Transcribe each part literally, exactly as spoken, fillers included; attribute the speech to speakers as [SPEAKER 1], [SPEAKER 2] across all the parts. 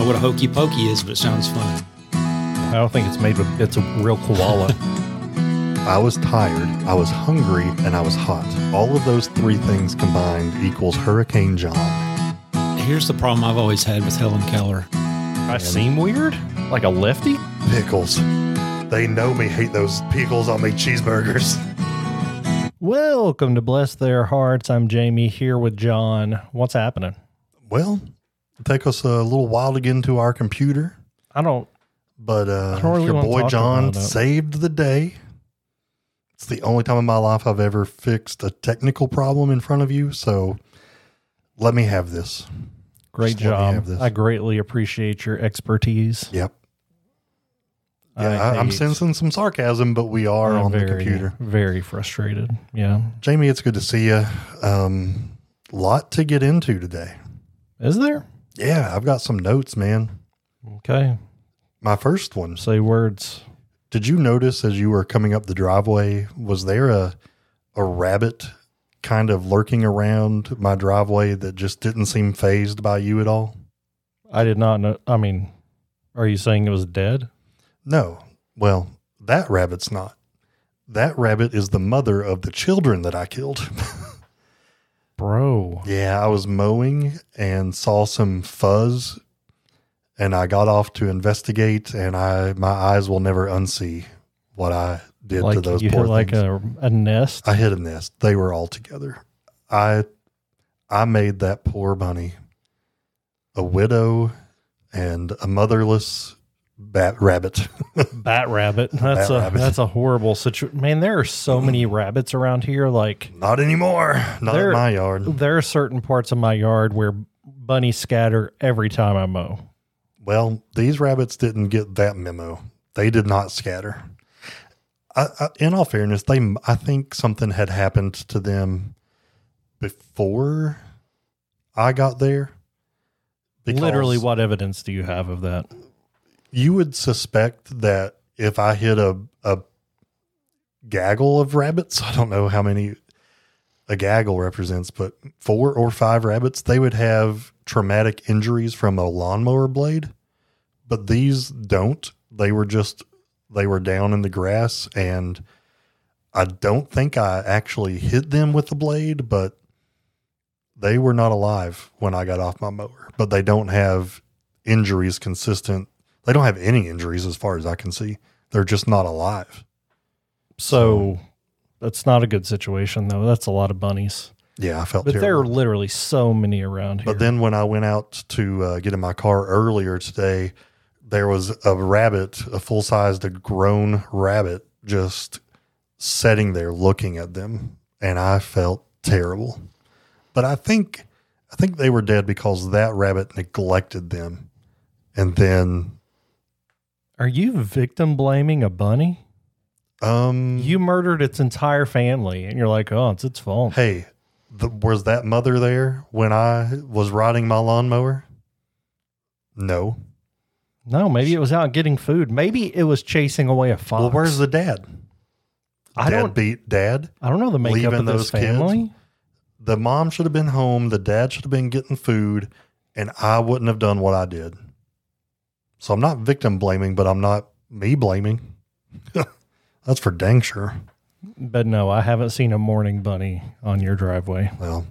[SPEAKER 1] know what a hokey pokey is, but it sounds fun.
[SPEAKER 2] I don't think it's made with, it's a real koala.
[SPEAKER 3] I was tired, I was hungry, and I was hot. All of those three things combined equals Hurricane John.
[SPEAKER 1] Here's the problem I've always had with Helen Keller.
[SPEAKER 2] I seem weird? Like a lefty?
[SPEAKER 3] Pickles. They know me hate those pickles on me cheeseburgers.
[SPEAKER 2] Welcome to Bless Their Hearts. I'm Jamie here with John. What's happening?
[SPEAKER 3] Well, it take us a little while to get into our computer.
[SPEAKER 2] I don't...
[SPEAKER 3] But uh,
[SPEAKER 2] I don't really
[SPEAKER 3] your
[SPEAKER 2] want to
[SPEAKER 3] boy
[SPEAKER 2] talk
[SPEAKER 3] John
[SPEAKER 2] about it.
[SPEAKER 3] saved the day. It's the only time in my life I've ever fixed a technical problem in front of you, so let me have this.
[SPEAKER 2] Great
[SPEAKER 3] Just let me have
[SPEAKER 2] job.
[SPEAKER 3] this.
[SPEAKER 2] I greatly appreciate your expertise.
[SPEAKER 3] Yep.
[SPEAKER 2] I
[SPEAKER 3] Yeah, I, I'm
[SPEAKER 2] hate-
[SPEAKER 3] sensing some sarcasm, but we are
[SPEAKER 2] I'm
[SPEAKER 3] on
[SPEAKER 2] very,
[SPEAKER 3] the computer.
[SPEAKER 2] Very frustrated. Yeah.
[SPEAKER 3] Jamie, it's good to see you. Um, lot to get into today.
[SPEAKER 2] Is there?
[SPEAKER 3] Yeah, I've got some notes, man.
[SPEAKER 2] Okay.
[SPEAKER 3] My first one.
[SPEAKER 2] Say words.
[SPEAKER 3] Did you notice as you were coming up the driveway, was there a a rabbit kind of lurking around my driveway that just didn't seem fazed by you at all?
[SPEAKER 2] I did not know. I mean, are you saying it was dead?
[SPEAKER 3] No. Well, that rabbit's not. That rabbit is the mother of the children that I killed.
[SPEAKER 2] Bro.
[SPEAKER 3] Yeah, I was mowing and saw some fuzz, and I got off to investigate, and I my eyes will never unsee what I did
[SPEAKER 2] Like
[SPEAKER 3] to those
[SPEAKER 2] you
[SPEAKER 3] poor
[SPEAKER 2] hit like
[SPEAKER 3] things.
[SPEAKER 2] a, a nest?
[SPEAKER 3] I hit a nest. They were all together. I I made that poor bunny a widow and a motherless bat rabbit.
[SPEAKER 2] Bat rabbit. That's
[SPEAKER 3] Bat
[SPEAKER 2] a
[SPEAKER 3] rabbit.
[SPEAKER 2] that's a horrible situation. Man, there are so many rabbits around here. Like
[SPEAKER 3] Not anymore. Not
[SPEAKER 2] There-
[SPEAKER 3] in my yard.
[SPEAKER 2] there are certain parts of my yard where bunnies scatter every time I mow.
[SPEAKER 3] Well, these rabbits didn't get that memo. They did not scatter. I, I, in all fairness, they I think something had happened to them before I got there. Because
[SPEAKER 2] Literally, what evidence do you have of that?
[SPEAKER 3] you would suspect that if I hit a a gaggle of rabbits, I don't know how many a gaggle represents, but four or five rabbits, they would have traumatic injuries from a lawnmower blade. But these don't. They were just, they were down in the grass, and I don't think I actually hit them with the blade, but they were not alive when I got off my mower. But they don't have injuries consistent. They don't have any injuries as far as I can see. They're just not alive.
[SPEAKER 2] So that's not a good situation, though. That's a lot of bunnies.
[SPEAKER 3] Yeah, I felt
[SPEAKER 2] But there
[SPEAKER 3] terrible.
[SPEAKER 2] are literally so many around here.
[SPEAKER 3] But then when I went out to uh, get in my car earlier today, there was a rabbit, a full-sized grown rabbit, just sitting there looking at them, and I felt terrible. But I think I think they were dead because that rabbit neglected them. And then
[SPEAKER 2] Are you victim blaming a bunny?
[SPEAKER 3] um
[SPEAKER 2] You murdered its entire family, and you're like, oh, it's its fault.
[SPEAKER 3] hey, the, was that mother there when I was riding my lawnmower? No.
[SPEAKER 2] No, maybe it was out getting food. Maybe it was chasing away a fox.
[SPEAKER 3] Well, where's the dad?
[SPEAKER 2] I
[SPEAKER 3] dad
[SPEAKER 2] don't.
[SPEAKER 3] beat dad.
[SPEAKER 2] I don't know the makeup
[SPEAKER 3] leaving
[SPEAKER 2] of this
[SPEAKER 3] those kids?
[SPEAKER 2] family.
[SPEAKER 3] The mom should have been home. The dad should have been getting food, and I wouldn't have done what I did. So I'm not victim blaming, but I'm not me blaming. That's for dang sure.
[SPEAKER 2] But no, I haven't seen a mourning bunny on your driveway.
[SPEAKER 3] Well,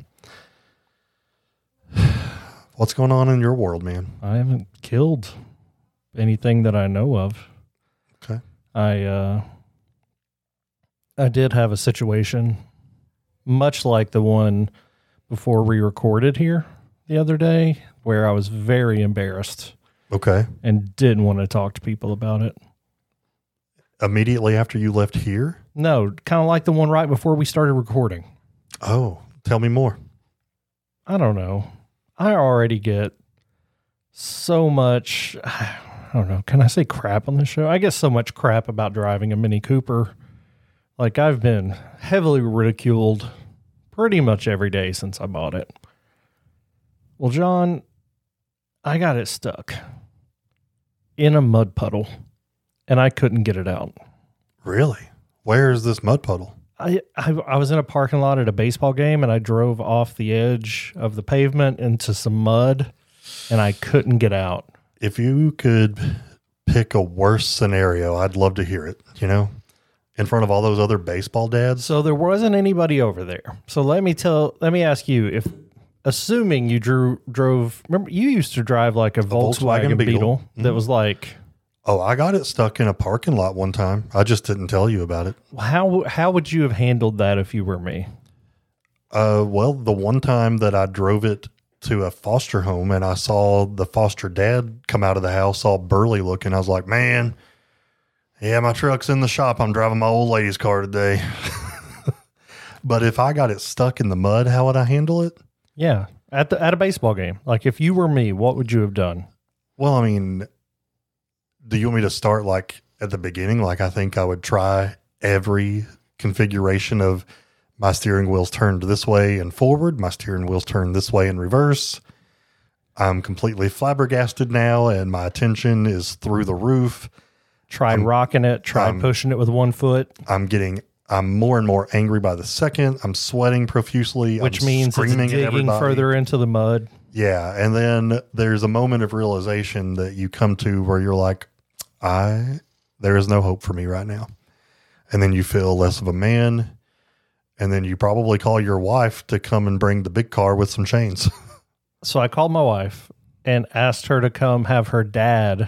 [SPEAKER 3] what's going on in your world, man?
[SPEAKER 2] I haven't killed anything that I know of.
[SPEAKER 3] Okay.
[SPEAKER 2] I uh, I did have a situation much like the one before we recorded here the other day, where I was very embarrassed
[SPEAKER 3] Okay.
[SPEAKER 2] and didn't want to talk to people about it.
[SPEAKER 3] Immediately after you left here?
[SPEAKER 2] No, kind of like the one right before we started recording.
[SPEAKER 3] Oh, tell me more.
[SPEAKER 2] I don't know. I already get so much, I don't know, can I say crap on this show? I get so much crap about driving a Mini Cooper. Like, I've been heavily ridiculed pretty much every day since I bought it. Well, John, I got it stuck in a mud puddle, and I couldn't get it out.
[SPEAKER 3] Really? Where is this mud puddle?
[SPEAKER 2] I, I I was in a parking lot at a baseball game, and I drove off the edge of the pavement into some mud, and I couldn't get out.
[SPEAKER 3] if you could pick a worse scenario, I'd love to hear it, you know, in front of all those other baseball dads.
[SPEAKER 2] So there wasn't anybody over there. So let me tell, let me ask you if, assuming you drew, drove, remember you used to drive like a, a Volkswagen, Volkswagen Beetle, Beetle mm-hmm. that was like,
[SPEAKER 3] oh, I got it stuck in a parking lot one time. I just didn't tell you about it.
[SPEAKER 2] How, how would you have handled that if you were me?
[SPEAKER 3] Uh, well, the one time that I drove it to a foster home and I saw the foster dad come out of the house all burly looking, I was like, man, yeah, my truck's in the shop. I'm driving my old lady's car today. But if I got it stuck in the mud, how would I handle it?
[SPEAKER 2] Yeah. At the, at a baseball game. Like if you were me, what would you have done?
[SPEAKER 3] Well, I mean, do you want me to start like at the beginning? Like I think I would try every configuration of my steering wheel's turned this way and forward. My steering wheel's turned this way in reverse. I'm completely flabbergasted now, and my attention is through the roof.
[SPEAKER 2] Try I'm, rocking it. Try I'm, pushing it with one foot.
[SPEAKER 3] I'm getting, I'm more and more angry by the second. I'm sweating profusely.
[SPEAKER 2] Which
[SPEAKER 3] I'm
[SPEAKER 2] means
[SPEAKER 3] screaming
[SPEAKER 2] it's digging further into the mud.
[SPEAKER 3] Yeah, and then there's a moment of realization that you come to where you're like, I, there is no hope for me right now. And then you feel less of a man. And then you probably call your wife to come and bring the big car with some chains.
[SPEAKER 2] So I called my wife and asked her to come have her dad.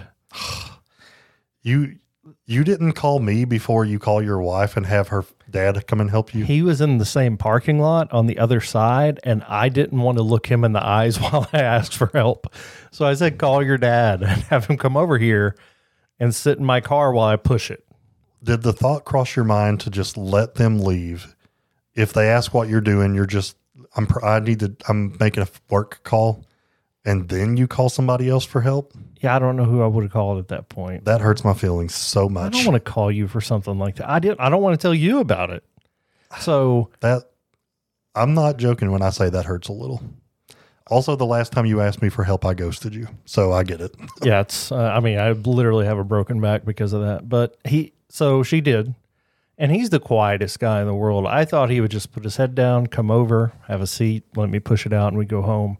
[SPEAKER 3] You you didn't call me before you call your wife and have her dad come and help you?
[SPEAKER 2] He was in the same parking lot on the other side, and I didn't want to look him in the eyes while I asked for help. So I said, call your dad and have him come over here and sit in my car while I push it.
[SPEAKER 3] Did the thought cross your mind to just let them leave? If they ask what you're doing, you're just, I'm, I need to, I'm making a work call, and then you call somebody else for help.
[SPEAKER 2] Yeah. I don't know who I would have called at that point.
[SPEAKER 3] That hurts my feelings so much.
[SPEAKER 2] I don't want to call you for something like that. I did. I don't want to tell you about it. So
[SPEAKER 3] that, I'm not joking when I say that hurts a little. Also, the last time you asked me for help, I ghosted you. So I get it.
[SPEAKER 2] Yeah. It's, uh, I mean, I literally have a broken back because of that, but he, so she did. And he's the quietest guy in the world. I thought he would just put his head down, come over, have a seat, let me push it out, and we go home.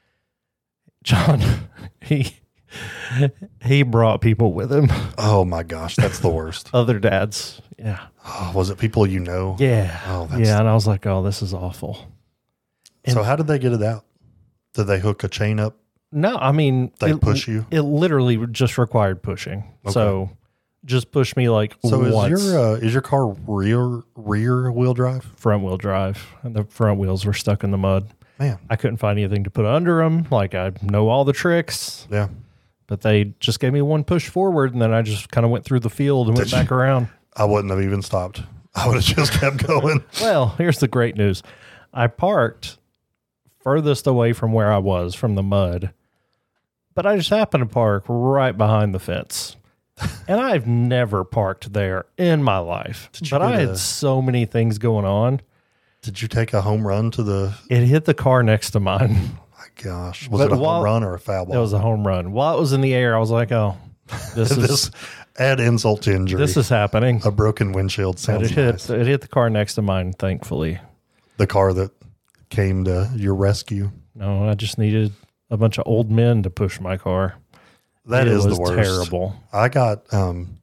[SPEAKER 2] John, he he brought people with him.
[SPEAKER 3] Oh my gosh, that's the worst.
[SPEAKER 2] Other dads, yeah.
[SPEAKER 3] Oh, was it people you know?
[SPEAKER 2] Yeah.
[SPEAKER 3] Oh, that's
[SPEAKER 2] yeah, and I was like, oh, this is awful. And
[SPEAKER 3] so how did they get it out? Did they hook a chain up?
[SPEAKER 2] No, I mean,
[SPEAKER 3] they
[SPEAKER 2] it,
[SPEAKER 3] push you.
[SPEAKER 2] It literally just required pushing. Okay. So. Just push me like
[SPEAKER 3] so
[SPEAKER 2] once.
[SPEAKER 3] is your uh, is your car rear rear wheel drive?
[SPEAKER 2] Front wheel drive. And the front wheels were stuck in the mud.
[SPEAKER 3] Man,
[SPEAKER 2] I couldn't find anything to put under them. Like I know all the tricks.
[SPEAKER 3] Yeah,
[SPEAKER 2] but they just gave me one push forward, and then I just kind of went through the field and Did went back you? around.
[SPEAKER 3] I wouldn't have even stopped. I would have just kept going.
[SPEAKER 2] Well, here's the great news: I parked furthest away from where I was from the mud, but I just happened to park right behind the fence. And I've never parked there in my life, but I had a, so many things going on.
[SPEAKER 3] Did you take a home run to the?
[SPEAKER 2] It hit the car next to mine.
[SPEAKER 3] My gosh, was
[SPEAKER 2] but
[SPEAKER 3] it a
[SPEAKER 2] while,
[SPEAKER 3] home run or a foul ball?
[SPEAKER 2] It was a home run. While it was in the air, I was like, "Oh, this, this is
[SPEAKER 3] add insult to injury.
[SPEAKER 2] This is happening."
[SPEAKER 3] A broken windshield sounds
[SPEAKER 2] it hit,
[SPEAKER 3] nice.
[SPEAKER 2] It hit the car next to mine, thankfully.
[SPEAKER 3] The car that came to your rescue.
[SPEAKER 2] No, I just needed a bunch of old men to push my car.
[SPEAKER 3] That
[SPEAKER 2] it
[SPEAKER 3] is
[SPEAKER 2] was
[SPEAKER 3] the worst.
[SPEAKER 2] Terrible.
[SPEAKER 3] I got um,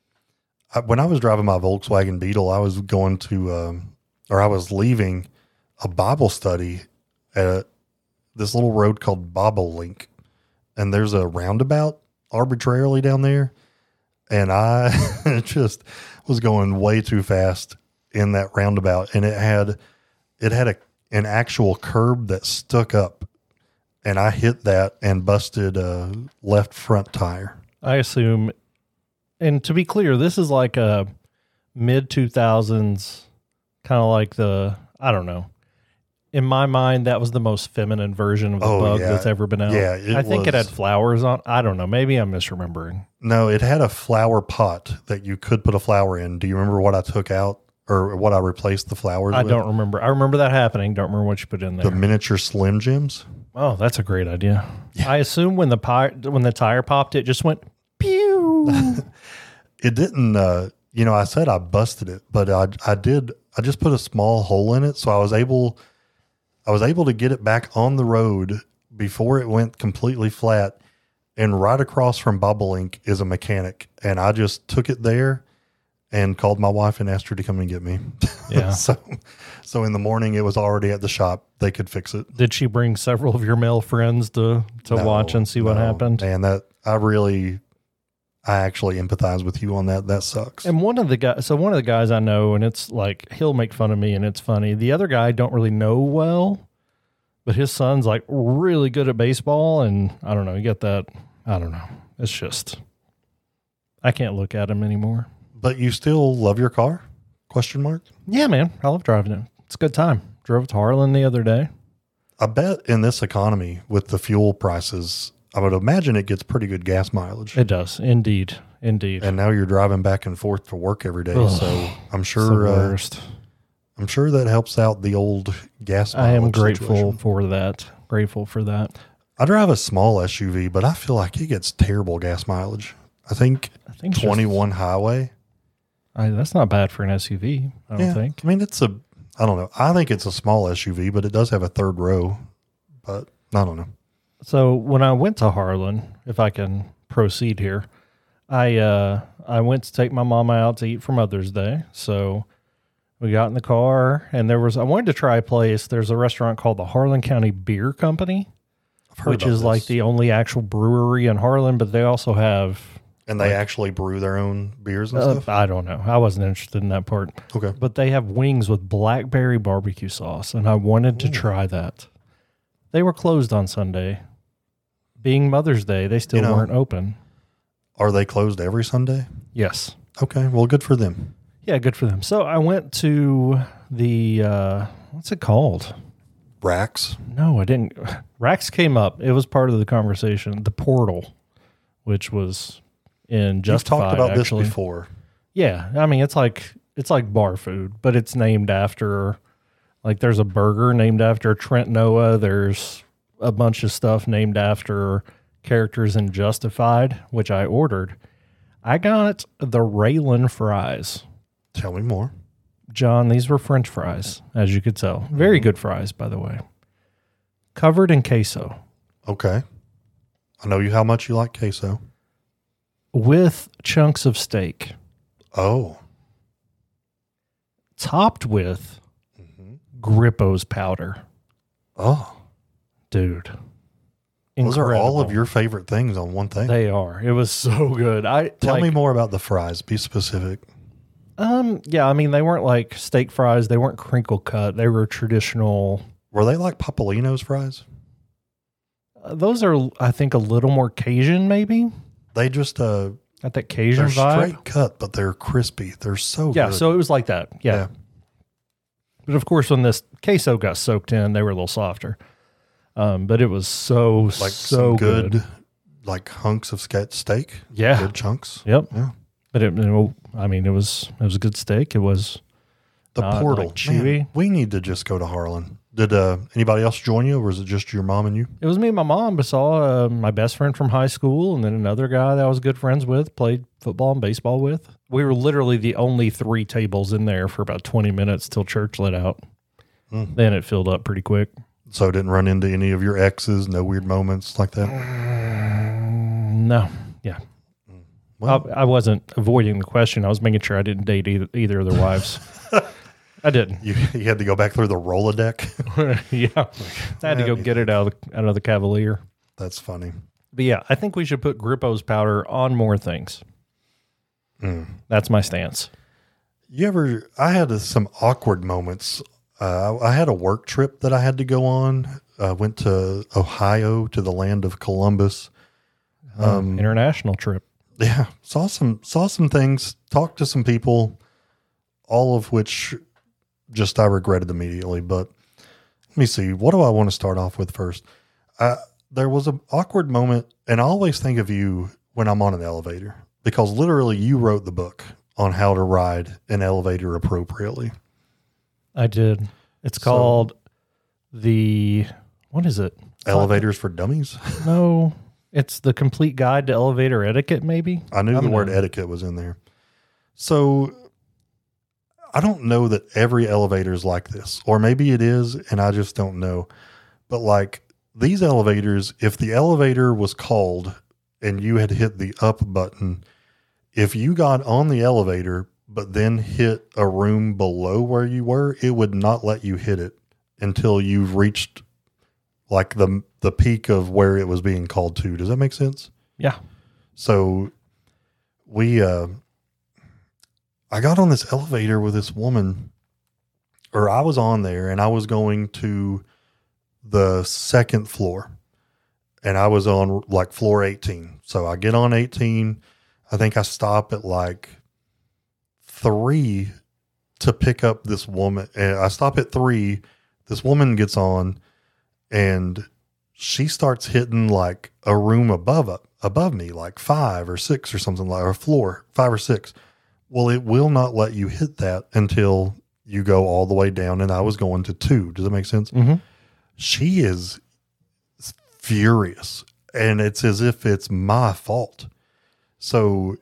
[SPEAKER 3] I, when I was driving my Volkswagen Beetle, I was going to, um, or I was leaving a Bible study at this little road called Bible Link, and there's a roundabout arbitrarily down there, and I just was going way too fast in that roundabout, and it had it had a an actual curb that stuck up. And I hit that and busted a left front tire.
[SPEAKER 2] I assume, and to be clear, this is like a mid two thousands, kind of like the, I don't know. In my mind, that was the most feminine version of the
[SPEAKER 3] oh,
[SPEAKER 2] bug
[SPEAKER 3] yeah.
[SPEAKER 2] that's ever been out.
[SPEAKER 3] Yeah, it
[SPEAKER 2] I think
[SPEAKER 3] was.
[SPEAKER 2] it had flowers on. I don't know. Maybe I'm misremembering.
[SPEAKER 3] No, it had a flower pot that you could put a flower in. Do you remember what I took out or what I replaced the flowers
[SPEAKER 2] I
[SPEAKER 3] with?
[SPEAKER 2] don't remember. I remember that happening. Don't remember what you put in there.
[SPEAKER 3] The miniature Slim Jims.
[SPEAKER 2] Oh, that's a great idea. Yeah. I assume when the pi- when the tire popped, it just went pew.
[SPEAKER 3] It didn't. Uh, you know, I said I busted it, but I I did. I just put a small hole in it, so I was able. I was able to get it back on the road before it went completely flat, and right across from Bobolink is a mechanic. And I just took it there and called my wife and asked her to come and get me.
[SPEAKER 2] Yeah.
[SPEAKER 3] so, so in the morning it was already at the shop. They could fix it.
[SPEAKER 2] Did she bring several of your male friends to, to
[SPEAKER 3] No,
[SPEAKER 2] watch and see what
[SPEAKER 3] no.
[SPEAKER 2] happened?
[SPEAKER 3] And that I really, I actually empathize with you on that. That sucks.
[SPEAKER 2] And one of the guys, so one of the guys I know, and it's like, he'll make fun of me and it's funny. The other guy I don't really know well, but his son's like really good at baseball. And I don't know, you get that. I don't know. It's just, I can't look at him anymore.
[SPEAKER 3] But you still love your car? Question mark.
[SPEAKER 2] Yeah, man. I love driving it. It's a good time. Drove to Harlan the other day.
[SPEAKER 3] I bet in this economy with the fuel prices, I would imagine it gets pretty good gas mileage.
[SPEAKER 2] It does. Indeed. Indeed.
[SPEAKER 3] And now you're driving back and forth to work every day.
[SPEAKER 2] Ugh,
[SPEAKER 3] so I'm
[SPEAKER 2] It's
[SPEAKER 3] sure,
[SPEAKER 2] the
[SPEAKER 3] uh,
[SPEAKER 2] worst.
[SPEAKER 3] I'm sure that helps out the old gas
[SPEAKER 2] I am
[SPEAKER 3] mileage
[SPEAKER 2] grateful
[SPEAKER 3] situation.
[SPEAKER 2] for that. Grateful for that.
[SPEAKER 3] I drive a small S U V, but I feel like it gets terrible gas mileage. I think
[SPEAKER 2] I think it's just-
[SPEAKER 3] twenty-one highway.
[SPEAKER 2] I, that's not bad for an S U V, I don't
[SPEAKER 3] Yeah,
[SPEAKER 2] think.
[SPEAKER 3] I mean, it's a, I don't know. I think it's a small S U V, but it does have a third row. But I don't know.
[SPEAKER 2] So when I went to Harlan, if I can proceed here, I uh, I went to take my mama out to eat for Mother's Day. So we got in the car, and there was I wanted to try a place. There's a restaurant called the Harlan County Beer Company,
[SPEAKER 3] I've heard
[SPEAKER 2] which
[SPEAKER 3] about
[SPEAKER 2] is like
[SPEAKER 3] this.
[SPEAKER 2] the only actual brewery in Harlan, but they also have.
[SPEAKER 3] And they actually brew their own beers and
[SPEAKER 2] Uh,
[SPEAKER 3] stuff?
[SPEAKER 2] I don't know. I wasn't interested in that part.
[SPEAKER 3] Okay.
[SPEAKER 2] But they have wings with blackberry barbecue sauce, and I wanted to
[SPEAKER 3] Ooh.
[SPEAKER 2] try that. They were closed on Sunday. Being Mother's Day, they still
[SPEAKER 3] You know-
[SPEAKER 2] weren't open.
[SPEAKER 3] Are they closed every Sunday?
[SPEAKER 2] Yes.
[SPEAKER 3] Okay. Well, good for them.
[SPEAKER 2] Yeah, good for them. So I went to the, uh, what's it called?
[SPEAKER 3] Racks.
[SPEAKER 2] No, I didn't. Rax came up. It was part of the conversation. The Portal, which was in
[SPEAKER 3] You've
[SPEAKER 2] Justified,
[SPEAKER 3] talked about
[SPEAKER 2] actually.
[SPEAKER 3] this before.
[SPEAKER 2] Yeah, I mean it's like it's like bar food, but it's named after like there's a burger named after Trent Noah. There's a bunch of stuff named after characters in Justified, which I ordered. I got the Raylan fries.
[SPEAKER 3] Tell me more.
[SPEAKER 2] John, these were French fries, as you could tell. Very good fries, by the way. Covered in queso
[SPEAKER 3] Okay. I know you how much you like queso.
[SPEAKER 2] with chunks of steak,
[SPEAKER 3] Oh.
[SPEAKER 2] topped with Grippo's powder.
[SPEAKER 3] Oh.
[SPEAKER 2] Dude.
[SPEAKER 3] Those are all of
[SPEAKER 2] Incredible.
[SPEAKER 3] your favorite things on one thing.
[SPEAKER 2] They are. It was so good. I
[SPEAKER 3] Tell
[SPEAKER 2] like,
[SPEAKER 3] me more about the fries. Be specific.
[SPEAKER 2] Um, yeah, I mean they weren't like steak fries. They weren't crinkle cut. They were traditional.
[SPEAKER 3] Were they like Papolino's fries?
[SPEAKER 2] Uh, those are, I think, a little more Cajun, maybe.
[SPEAKER 3] They just uh
[SPEAKER 2] Got that Cajun
[SPEAKER 3] they're
[SPEAKER 2] vibe.
[SPEAKER 3] straight cut, but they're crispy. They're so
[SPEAKER 2] Yeah,
[SPEAKER 3] good.
[SPEAKER 2] so it was like that. Yeah.
[SPEAKER 3] Yeah.
[SPEAKER 2] But of course, when this queso got soaked in, they were a little softer. Um, but it was so
[SPEAKER 3] like
[SPEAKER 2] so
[SPEAKER 3] some good,
[SPEAKER 2] good.
[SPEAKER 3] like hunks of sca- steak.
[SPEAKER 2] Yeah.
[SPEAKER 3] Good chunks.
[SPEAKER 2] Yep.
[SPEAKER 3] Yeah.
[SPEAKER 2] But it, it- I mean, it was it was a good steak. It was.
[SPEAKER 3] The
[SPEAKER 2] Not,
[SPEAKER 3] portal.
[SPEAKER 2] like, chewy.
[SPEAKER 3] Man, we need to just go to Harlan. Did uh, anybody else join you, or was it just your mom and you?
[SPEAKER 2] It was me and my mom, but saw uh, my best friend from high school, and then another guy that I was good friends with, played football and baseball with. We were literally the only three tables in there for about twenty minutes till church let out.
[SPEAKER 3] Mm.
[SPEAKER 2] Then it filled up pretty quick.
[SPEAKER 3] So didn't run into any of your exes, no weird moments like that?
[SPEAKER 2] No, yeah.
[SPEAKER 3] Well,
[SPEAKER 2] I, I wasn't avoiding the question. I was making sure I didn't date either, either of their wives. I didn't.
[SPEAKER 3] you, you had to go back through the Rolodeck.
[SPEAKER 2] Yeah. I had to go get it out of the, out of the Cavalier.
[SPEAKER 3] That's funny.
[SPEAKER 2] But yeah, I think we should put Grippo's powder on more things.
[SPEAKER 3] Mm.
[SPEAKER 2] That's my stance.
[SPEAKER 3] You ever, I had a, some awkward moments. Uh, I, I had a work trip that I had to go on. I went to Ohio, to the land of Columbus. Um,
[SPEAKER 2] International trip.
[SPEAKER 3] Yeah, saw some saw some things, talked to some people, all of which just I regretted immediately. But let me see, what do I want to start off with first? Uh, there was an awkward moment, and I always think of you when I'm on an elevator, because literally you wrote the book on how to ride an elevator appropriately.
[SPEAKER 2] I did. It's
[SPEAKER 3] So-
[SPEAKER 2] called the, what is it?
[SPEAKER 3] Elevators for Dummies.
[SPEAKER 2] No, it's the complete guide to elevator etiquette, maybe.
[SPEAKER 3] I knew
[SPEAKER 2] I'm
[SPEAKER 3] the word
[SPEAKER 2] gonna-
[SPEAKER 3] etiquette was in there. So I don't know that every elevator is like this, or maybe it is, and I just don't know. But like these elevators, if the elevator was called and you had hit the up button, if you got on the elevator but then hit a room below where you were, it would not let you hit it until you've reached like the the peak of where it was being called to. Does that make sense?
[SPEAKER 2] Yeah.
[SPEAKER 3] So we, uh, I got on this elevator with this woman, or I was on there and I was going to the second floor and I was on like floor eighteen. So I get on eighteen. I think I stop at like three to pick up this woman. And I stop at three. This woman gets on and she starts hitting like a room above up above me, like five or six or something like, or floor five or six. Well, it will not let you hit that until you go all the way down. And I was going to two. Does that make sense?
[SPEAKER 2] Mm-hmm.
[SPEAKER 3] She is furious and it's as if it's my fault. So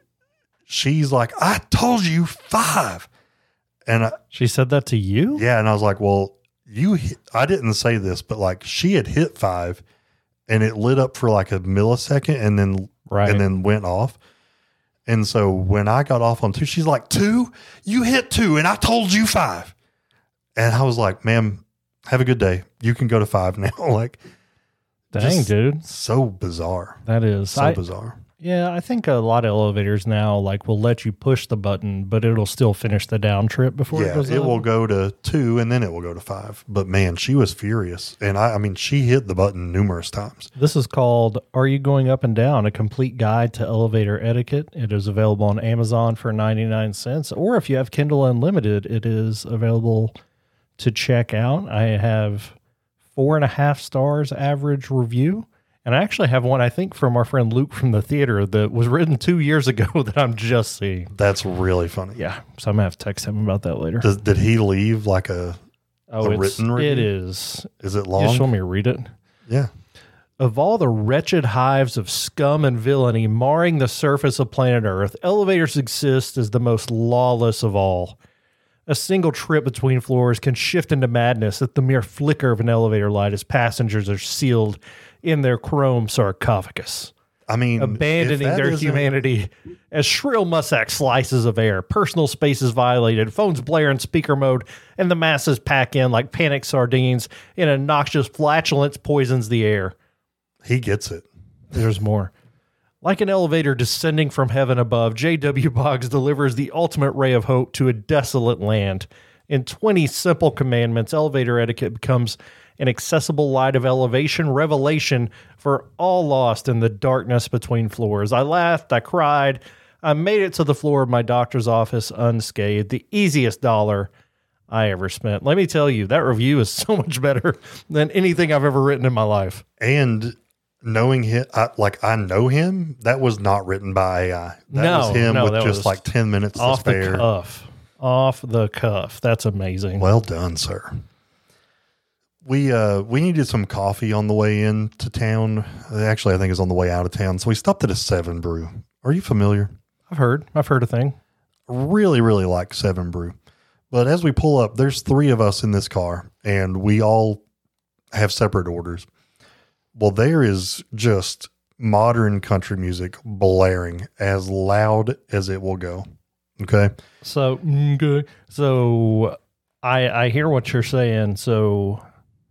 [SPEAKER 3] she's like, I told you five. And I,
[SPEAKER 2] She said that to you?
[SPEAKER 3] yeah. And I was like, well, you, hit, I didn't say this, but like she had hit five and it lit up for like a millisecond and then,
[SPEAKER 2] Right.
[SPEAKER 3] and then went off. And so when I got off on two, she's like, two, you hit two and I told you five. And I was like, ma'am, have a good day. You can go to five now. Like,
[SPEAKER 2] Dang,
[SPEAKER 3] just
[SPEAKER 2] dude.
[SPEAKER 3] so bizarre.
[SPEAKER 2] That is.
[SPEAKER 3] So
[SPEAKER 2] I,
[SPEAKER 3] bizarre.
[SPEAKER 2] yeah, I think a lot of elevators now like will let you push the button, but it'll still finish the down trip before it
[SPEAKER 3] Yeah,
[SPEAKER 2] goes
[SPEAKER 3] it
[SPEAKER 2] up.
[SPEAKER 3] will go to two and then it will go to five. But man, she was furious. And I, I mean, she hit the button numerous times.
[SPEAKER 2] This is called Are You Going Up and Down? A Complete Guide to Elevator Etiquette. It is available on Amazon for ninety-nine cents. Or if you have Kindle Unlimited, it is available to check out. I have four and a half stars average review. And I actually have one, I think, from our friend Luke from the theater that was written two years ago that I'm just seeing.
[SPEAKER 3] That's really funny.
[SPEAKER 2] Yeah. So I'm going to have to text him about that later.
[SPEAKER 3] Does, did he leave like a,
[SPEAKER 2] Oh,
[SPEAKER 3] a
[SPEAKER 2] it's,
[SPEAKER 3] written review?
[SPEAKER 2] it is.
[SPEAKER 3] Is it
[SPEAKER 2] You
[SPEAKER 3] long?
[SPEAKER 2] just want me to read it?
[SPEAKER 3] Yeah.
[SPEAKER 2] Of all the wretched hives of scum and villainy marring the surface of planet Earth, elevators exist as the most lawless of all. A single trip between floors can shift into madness at the mere flicker of an elevator light as passengers are sealed in their chrome sarcophagus,
[SPEAKER 3] I mean,
[SPEAKER 2] abandoning
[SPEAKER 3] if that
[SPEAKER 2] their
[SPEAKER 3] isn't-
[SPEAKER 2] humanity as shrill mussak slices of air. Personal space is violated, phones blare in speaker mode, and the masses pack in like panicked sardines, and a noxious flatulence poisons the air.
[SPEAKER 3] He gets it.
[SPEAKER 2] There's more. Like an elevator descending from heaven above, J W. Boggs delivers the ultimate ray of hope to a desolate land. In twenty simple commandments, elevator etiquette becomes an accessible light of elevation revelation for all lost in the darkness between floors. I laughed, I cried, I made it to the floor of my doctor's office unscathed, the easiest dollar I ever spent. Let me tell you, that review is so much better than anything I've ever written in my life.
[SPEAKER 3] And knowing him, I, like I know him, that was not written by A I. That
[SPEAKER 2] No,
[SPEAKER 3] was him
[SPEAKER 2] no,
[SPEAKER 3] with
[SPEAKER 2] that
[SPEAKER 3] just
[SPEAKER 2] was
[SPEAKER 3] like ten minutes to
[SPEAKER 2] Off the
[SPEAKER 3] spare.
[SPEAKER 2] cuff. Off the cuff. That's amazing.
[SPEAKER 3] Well done, sir. We uh we needed some coffee on the way into town. Actually, I think it's on the way out of town. So we stopped at a Seven Brew. Are you familiar?
[SPEAKER 2] I've heard. I've heard a thing.
[SPEAKER 3] Really, really like Seven Brew. But as we pull up, there's three of us in this car, and we all have separate orders. Well, there is just modern country music blaring as loud as it will go. Okay.
[SPEAKER 2] So, okay. So I I hear what you're saying. So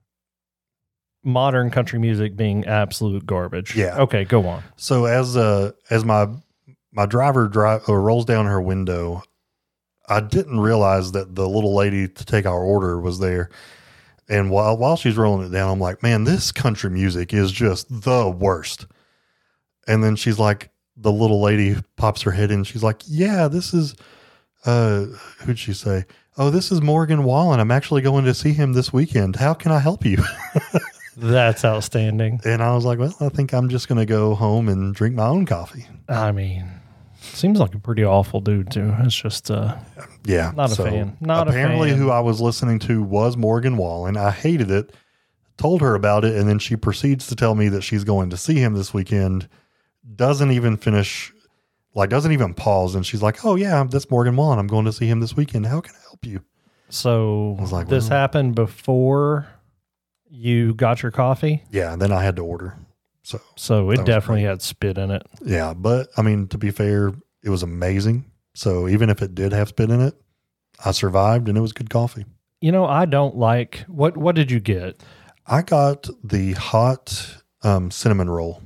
[SPEAKER 2] modern country music being absolute garbage.
[SPEAKER 3] Yeah.
[SPEAKER 2] Okay, go on.
[SPEAKER 3] So as uh as my my driver drive uh, rolls down her window, I didn't realize that the little lady to take our order was there. And while while she's rolling it down, I'm like, man, this country music is just the worst. And then she's like, the little lady pops her head in. She's like, yeah, this is, uh, who'd she say? Oh, this is Morgan Wallen. I'm actually going to see him this weekend. How can I help you?
[SPEAKER 2] That's outstanding.
[SPEAKER 3] And I was like, well, I think I'm just going to go home and drink my own coffee.
[SPEAKER 2] I mean, seems like a pretty awful dude too. It's just uh
[SPEAKER 3] Yeah.
[SPEAKER 2] Not a
[SPEAKER 3] so
[SPEAKER 2] fan. Not a
[SPEAKER 3] apparently
[SPEAKER 2] fan.
[SPEAKER 3] who I was listening to was Morgan Wallen. I hated it, told her about it, and then she proceeds to tell me that she's going to see him this weekend. Doesn't even finish, like doesn't even pause. And she's like, oh yeah, that's Morgan Wallen. I'm going to see him this weekend. How can I help you?
[SPEAKER 2] so
[SPEAKER 3] I was like,
[SPEAKER 2] this
[SPEAKER 3] well-
[SPEAKER 2] happened before you got your coffee.
[SPEAKER 3] Yeah. And then I had to order. So,
[SPEAKER 2] So it
[SPEAKER 3] That was
[SPEAKER 2] definitely
[SPEAKER 3] great.
[SPEAKER 2] had spit in it.
[SPEAKER 3] yeah. But I mean, to be fair, it was amazing. So even if it did have spit in it, I survived and it was good coffee.
[SPEAKER 2] You know, I don't like what what did you get?
[SPEAKER 3] I got the hot um, cinnamon roll.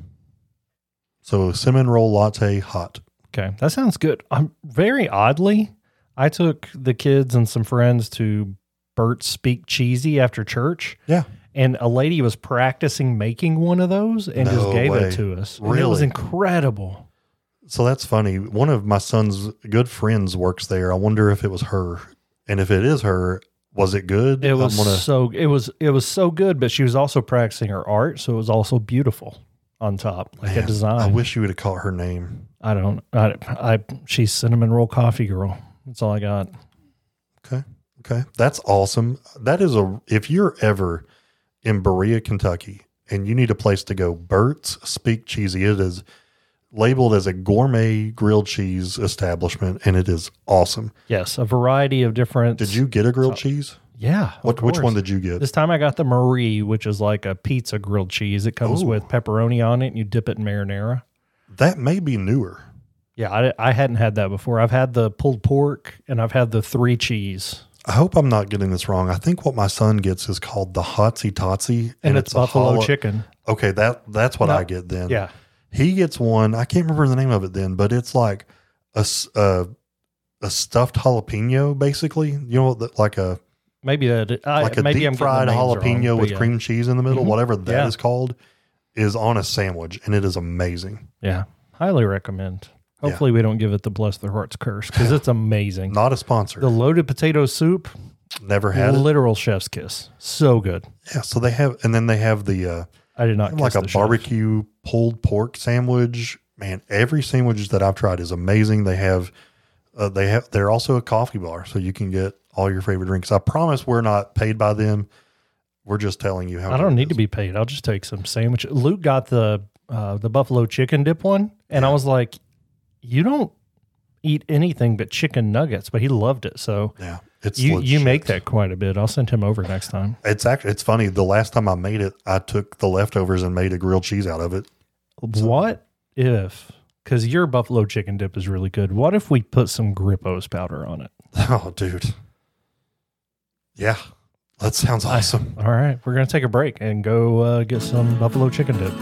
[SPEAKER 3] So cinnamon roll latte hot.
[SPEAKER 2] Okay. That sounds good. I'm very oddly, I took the kids and some friends to Bert's Speak Cheesy after church.
[SPEAKER 3] Yeah.
[SPEAKER 2] And a lady was practicing making one of those and just
[SPEAKER 3] No
[SPEAKER 2] gave
[SPEAKER 3] way.
[SPEAKER 2] it to us. And it was
[SPEAKER 3] Really?
[SPEAKER 2] incredible.
[SPEAKER 3] So that's funny. One of my son's good friends works there. I wonder if it was her. And if it is her, was it good?
[SPEAKER 2] It was
[SPEAKER 3] I'm gonna,
[SPEAKER 2] so it was it was so good, but she was also practicing her art, so it was also beautiful on top, like
[SPEAKER 3] man,
[SPEAKER 2] a design.
[SPEAKER 3] I wish you would have caught her name.
[SPEAKER 2] I don't I, I she's cinnamon roll coffee girl. That's all I got.
[SPEAKER 3] Okay. Okay. That's awesome. That is a, if you're ever in Berea, Kentucky, and you need a place to go, Bert's Speak Cheesy, it is labeled as a gourmet grilled cheese establishment, and it is awesome.
[SPEAKER 2] Yes, a variety of different.
[SPEAKER 3] Did you get a grilled cheese?
[SPEAKER 2] Yeah. of
[SPEAKER 3] What? Which one
[SPEAKER 2] course.
[SPEAKER 3] did you get?
[SPEAKER 2] This time I got the Marie, which is like a pizza grilled cheese. It comes
[SPEAKER 3] Ooh.
[SPEAKER 2] with pepperoni on it, and you dip it in marinara.
[SPEAKER 3] That may be newer.
[SPEAKER 2] Yeah, I, I hadn't had that before. I've had the pulled pork, and I've had the three cheese,
[SPEAKER 3] I hope I'm not getting this wrong. I think what my son gets is called the Hotsy Totsy,
[SPEAKER 2] and, it's,
[SPEAKER 3] a
[SPEAKER 2] buffalo
[SPEAKER 3] hollow-
[SPEAKER 2] chicken.
[SPEAKER 3] Okay, that that's what
[SPEAKER 2] No.
[SPEAKER 3] I get then.
[SPEAKER 2] Yeah.
[SPEAKER 3] He gets one. I can't remember the name of it then, but it's like a s- a, a stuffed jalapeno, basically. You know, that- like a
[SPEAKER 2] Maybe that. I,
[SPEAKER 3] like a
[SPEAKER 2] maybe
[SPEAKER 3] deep
[SPEAKER 2] I'm getting
[SPEAKER 3] fried
[SPEAKER 2] the names
[SPEAKER 3] jalapeno
[SPEAKER 2] wrong, but
[SPEAKER 3] with
[SPEAKER 2] yeah.
[SPEAKER 3] cream cheese in the middle,
[SPEAKER 2] Mhm.
[SPEAKER 3] whatever that is
[SPEAKER 2] Yeah.
[SPEAKER 3] called, is on a sandwich, and it is amazing.
[SPEAKER 2] Yeah, highly recommend. Hopefully, we don't give it the bless their hearts curse because it's amazing.
[SPEAKER 3] Not a sponsor.
[SPEAKER 2] The loaded potato soup,
[SPEAKER 3] Never had it.
[SPEAKER 2] literal chef's kiss. So good.
[SPEAKER 3] Yeah, so they have, and then they have the uh,
[SPEAKER 2] I did not
[SPEAKER 3] like
[SPEAKER 2] kiss
[SPEAKER 3] a
[SPEAKER 2] the chef.
[SPEAKER 3] barbecue pulled pork sandwich. Man, every sandwich that I've tried is amazing. They have, uh, they have, they're also a coffee bar, so you can get all your favorite drinks. I promise we're not paid by them. We're just telling you how.
[SPEAKER 2] I don't need to be paid. I'll just take some sandwich. Luke got the uh, the buffalo chicken dip one, and I was like, "You don't eat anything but chicken nuggets," but he loved it. So
[SPEAKER 3] Yeah, it's
[SPEAKER 2] you you
[SPEAKER 3] legit.
[SPEAKER 2] make that quite a bit. I'll send him over next time.
[SPEAKER 3] It's actually it's funny. The last time I made it, I took the leftovers and made a grilled cheese out of it.
[SPEAKER 2] What if? Because your buffalo chicken dip is really good. What if we put some Grippos powder on it?
[SPEAKER 3] Oh, dude. Yeah, that sounds awesome.
[SPEAKER 2] All right, we're gonna take a break and go uh, get some buffalo chicken dip.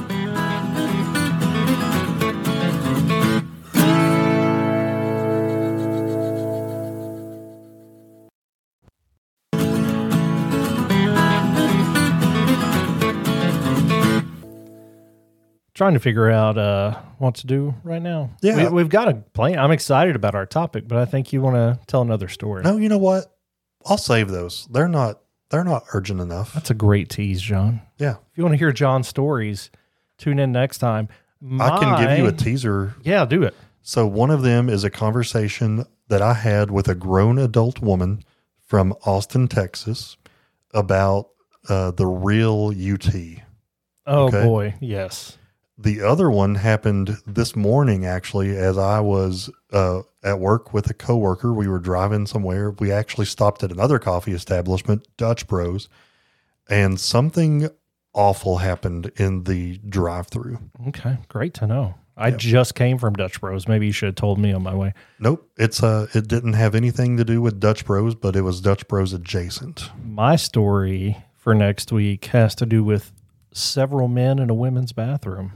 [SPEAKER 2] Trying to figure out uh, what to do right now.
[SPEAKER 3] Yeah.
[SPEAKER 2] we, we've got a plan. I'm excited about our topic, but I think you want to tell another story.
[SPEAKER 3] No, you know what? I'll save those. They're not. They're not urgent enough.
[SPEAKER 2] That's a great tease, John.
[SPEAKER 3] Yeah,
[SPEAKER 2] If you want to hear John's stories, tune in next time.
[SPEAKER 3] I can give you a
[SPEAKER 2] My-
[SPEAKER 3] teaser.
[SPEAKER 2] Yeah, do it.
[SPEAKER 3] So one of them is a conversation that I had with a grown adult woman from Austin, Texas, about uh, the real U T.
[SPEAKER 2] Oh
[SPEAKER 3] Okay.
[SPEAKER 2] boy, yes.
[SPEAKER 3] The other one happened this morning, actually, as I was uh, at work with a coworker. We were driving somewhere. We actually stopped at another coffee establishment, Dutch Bros, and something awful happened in the drive-through.
[SPEAKER 2] Okay, great to know. I
[SPEAKER 3] Yep.
[SPEAKER 2] just came from Dutch Bros. Maybe you should have told me on my way.
[SPEAKER 3] Nope, it's uh, it didn't have anything to do with Dutch Bros, but it was Dutch Bros adjacent.
[SPEAKER 2] My story for next week has to do with several men in a women's bathroom.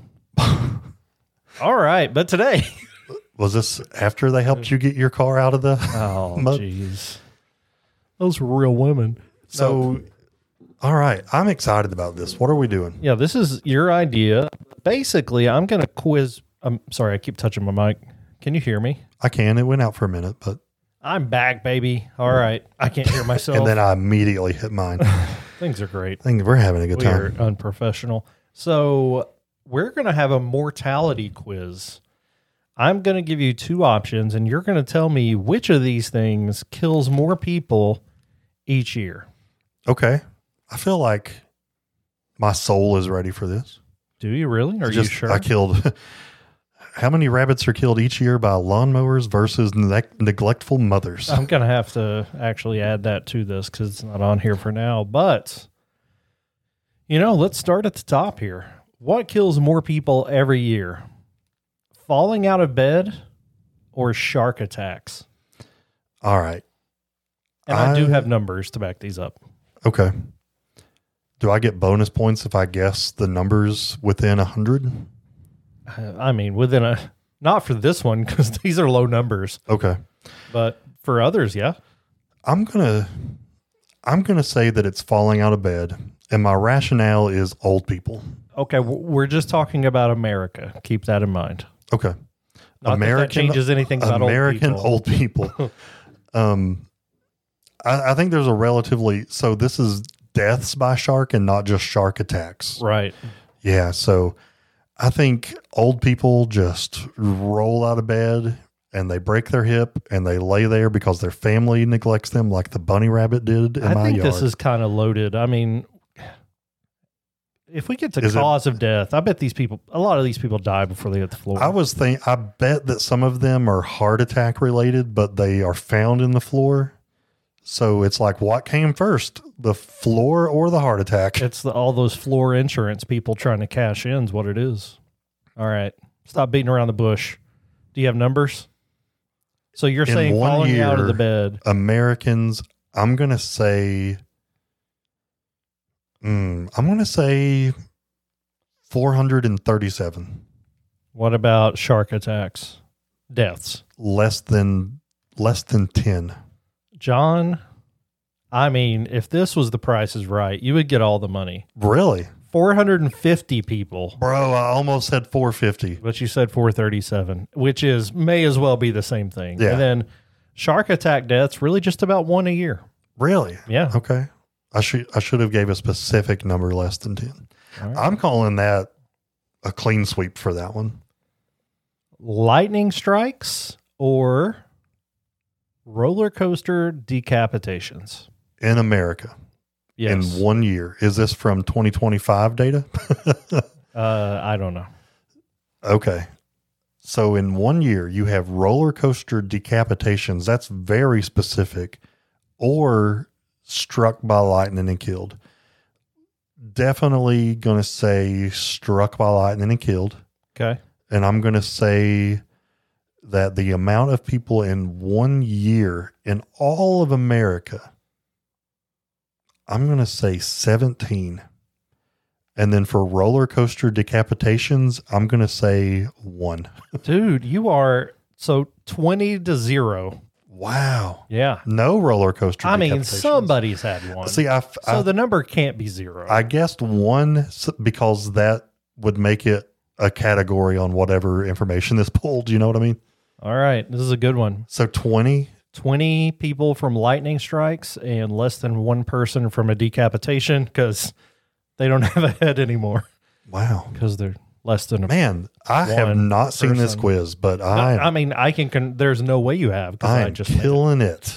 [SPEAKER 2] All right, but today.
[SPEAKER 3] Was this after they helped you get your car out of the?
[SPEAKER 2] Oh,
[SPEAKER 3] Mud.
[SPEAKER 2] jeez. Those were real women.
[SPEAKER 3] So, all right, I'm excited about this. What are we doing?
[SPEAKER 2] Yeah, this is your idea. Basically, I'm going to quiz. I'm sorry, I keep touching my mic. Can you hear me?
[SPEAKER 3] I can. It went out for a minute, but
[SPEAKER 2] I'm back, baby. All right. I can't hear myself.
[SPEAKER 3] and then I immediately hit mine. I
[SPEAKER 2] Things are great.
[SPEAKER 3] think we're having a good
[SPEAKER 2] We are
[SPEAKER 3] time.
[SPEAKER 2] unprofessional. So we're going to have a mortality quiz. I'm going to give you two options, and you're going to tell me which of these things kills more people each year.
[SPEAKER 3] Okay, I feel like my soul is ready for this.
[SPEAKER 2] Do you really? Are
[SPEAKER 3] Just,
[SPEAKER 2] you sure?
[SPEAKER 3] I killed. How many rabbits are killed each year by lawnmowers versus ne- neglectful mothers?
[SPEAKER 2] I'm going to have to actually add that to this because it's not on here for now. But, you know, let's start at the top here. What kills more people every year? Falling out of bed or shark attacks?
[SPEAKER 3] All right.
[SPEAKER 2] And I, I do
[SPEAKER 3] I-
[SPEAKER 2] have numbers to back these up.
[SPEAKER 3] Okay. Do I get bonus points if I guess the numbers within a hundred?
[SPEAKER 2] Uh, I mean, within a, not for this one because these are low numbers,
[SPEAKER 3] Okay.
[SPEAKER 2] but for others, yeah.
[SPEAKER 3] I'm gonna I'm gonna say that it's falling out of bed, and my rationale is old people.
[SPEAKER 2] Okay, w- we're just talking about America. Keep that in mind.
[SPEAKER 3] Okay.
[SPEAKER 2] Not that that changes anything about
[SPEAKER 3] American
[SPEAKER 2] old people.
[SPEAKER 3] old people. um, I, I think there's a relatively so this is deaths by shark and not just shark attacks.
[SPEAKER 2] Right.
[SPEAKER 3] Yeah, so I think old people just roll out of bed and they break their hip and they lay there because their family neglects them, like the bunny rabbit did in
[SPEAKER 2] I
[SPEAKER 3] my
[SPEAKER 2] think
[SPEAKER 3] yard.
[SPEAKER 2] this is kind of loaded. I mean, if we get to
[SPEAKER 3] Is it-
[SPEAKER 2] cause of death, I bet these people, a lot of these people die before they hit the floor.
[SPEAKER 3] I was think I bet that some of them are heart attack related, but they are found in the floor. So it's like, what came first, the floor or the heart attack?
[SPEAKER 2] It's the, all those floor insurance people trying to cash in is what it is. All right. Stop beating around the bush. Do you have numbers? So you're
[SPEAKER 3] In
[SPEAKER 2] saying
[SPEAKER 3] one
[SPEAKER 2] falling out of
[SPEAKER 3] year,
[SPEAKER 2] the bed.
[SPEAKER 3] Americans, I'm going to say, mm, I'm going to say four hundred thirty-seven.
[SPEAKER 2] What about shark attacks? Deaths.
[SPEAKER 3] Less than, less than ten.
[SPEAKER 2] John, I mean, if this was The Price is Right, you would get all the money.
[SPEAKER 3] Really?
[SPEAKER 2] four hundred fifty people,
[SPEAKER 3] Bro, I almost said four fifty.
[SPEAKER 2] but you said four thirty-seven, which is may as well be the same thing.
[SPEAKER 3] Yeah.
[SPEAKER 2] And then shark attack deaths, really just about one a year.
[SPEAKER 3] Really?
[SPEAKER 2] Yeah.
[SPEAKER 3] Okay. I should I should have gave a specific number less than ten.
[SPEAKER 2] All right.
[SPEAKER 3] I'm calling that a clean sweep for that one.
[SPEAKER 2] Lightning strikes or roller coaster decapitations?
[SPEAKER 3] In America.
[SPEAKER 2] Yes.
[SPEAKER 3] In one year. Is this from twenty twenty-five data?
[SPEAKER 2] uh, I don't know.
[SPEAKER 3] Okay. So in one year, you have roller coaster decapitations. That's very specific. Or struck by lightning and killed. Definitely going to say struck by lightning and killed.
[SPEAKER 2] Okay.
[SPEAKER 3] And I'm going to say that the amount of people in one year in all of America, I'm going to say seventeen. And then for roller coaster decapitations, I'm going to say one.
[SPEAKER 2] Dude, you are so twenty to zero.
[SPEAKER 3] Wow.
[SPEAKER 2] Yeah.
[SPEAKER 3] No roller coaster
[SPEAKER 2] I mean,
[SPEAKER 3] decapitations.
[SPEAKER 2] somebody's had one.
[SPEAKER 3] See, I,
[SPEAKER 2] so
[SPEAKER 3] I,
[SPEAKER 2] the number can't be zero.
[SPEAKER 3] I guessed one s- because that would make it a category on whatever information is pulled. You know what I mean?
[SPEAKER 2] All right. This is a good one.
[SPEAKER 3] So twenty.
[SPEAKER 2] twenty people from lightning strikes and less than one person from a decapitation because they don't have a head anymore
[SPEAKER 3] Wow.
[SPEAKER 2] because they're less than a
[SPEAKER 3] Man, I have
[SPEAKER 2] One
[SPEAKER 3] not seen this
[SPEAKER 2] person.
[SPEAKER 3] quiz, but
[SPEAKER 2] No,
[SPEAKER 3] I
[SPEAKER 2] I mean, I can, con- there's no way you have because
[SPEAKER 3] I
[SPEAKER 2] I,
[SPEAKER 3] am
[SPEAKER 2] just made it.
[SPEAKER 3] killing it.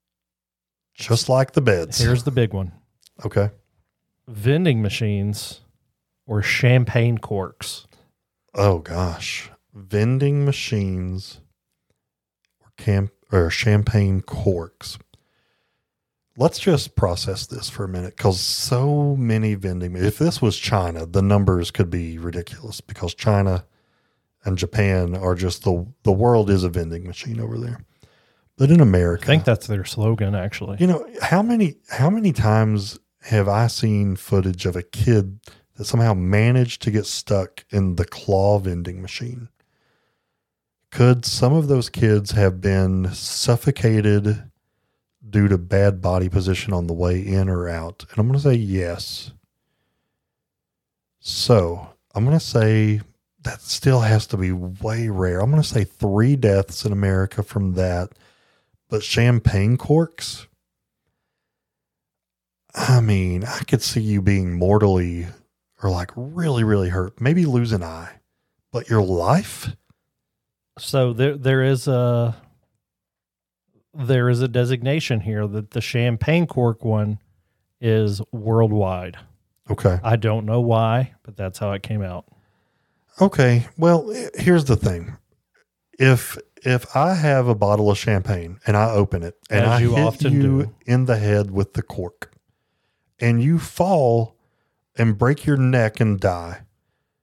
[SPEAKER 3] Just like the beds.
[SPEAKER 2] Here's the big one.
[SPEAKER 3] Okay.
[SPEAKER 2] Vending machines or champagne corks.
[SPEAKER 3] Oh gosh. Vending machines or camp or champagne corks. Let's just process this for a minute because so many vending. If this was China, the numbers could be ridiculous because China and Japan are just the the world is a vending machine over there. But in America,
[SPEAKER 2] I think that's their slogan, actually.
[SPEAKER 3] you know, how many how many times have I seen footage of a kid that somehow managed to get stuck in the claw vending machine? Could some of those kids have been suffocated due to bad body position on the way in or out? And I'm going to say yes. So I'm going to say that still has to be way rare. I'm going to say three deaths in America from that. But champagne corks? I mean, I could see you being mortally or like really, really hurt. Maybe lose an eye. But your life?
[SPEAKER 2] So there, there is a there is a designation here that the champagne cork one is worldwide.
[SPEAKER 3] Okay.
[SPEAKER 2] I don't know why, but that's how it came out.
[SPEAKER 3] Okay. Well, here's the thing. If if I have a bottle of champagne and I open it and
[SPEAKER 2] As
[SPEAKER 3] I
[SPEAKER 2] you
[SPEAKER 3] hit
[SPEAKER 2] often
[SPEAKER 3] you
[SPEAKER 2] do.
[SPEAKER 3] in the head with the cork and you fall and break your neck and die,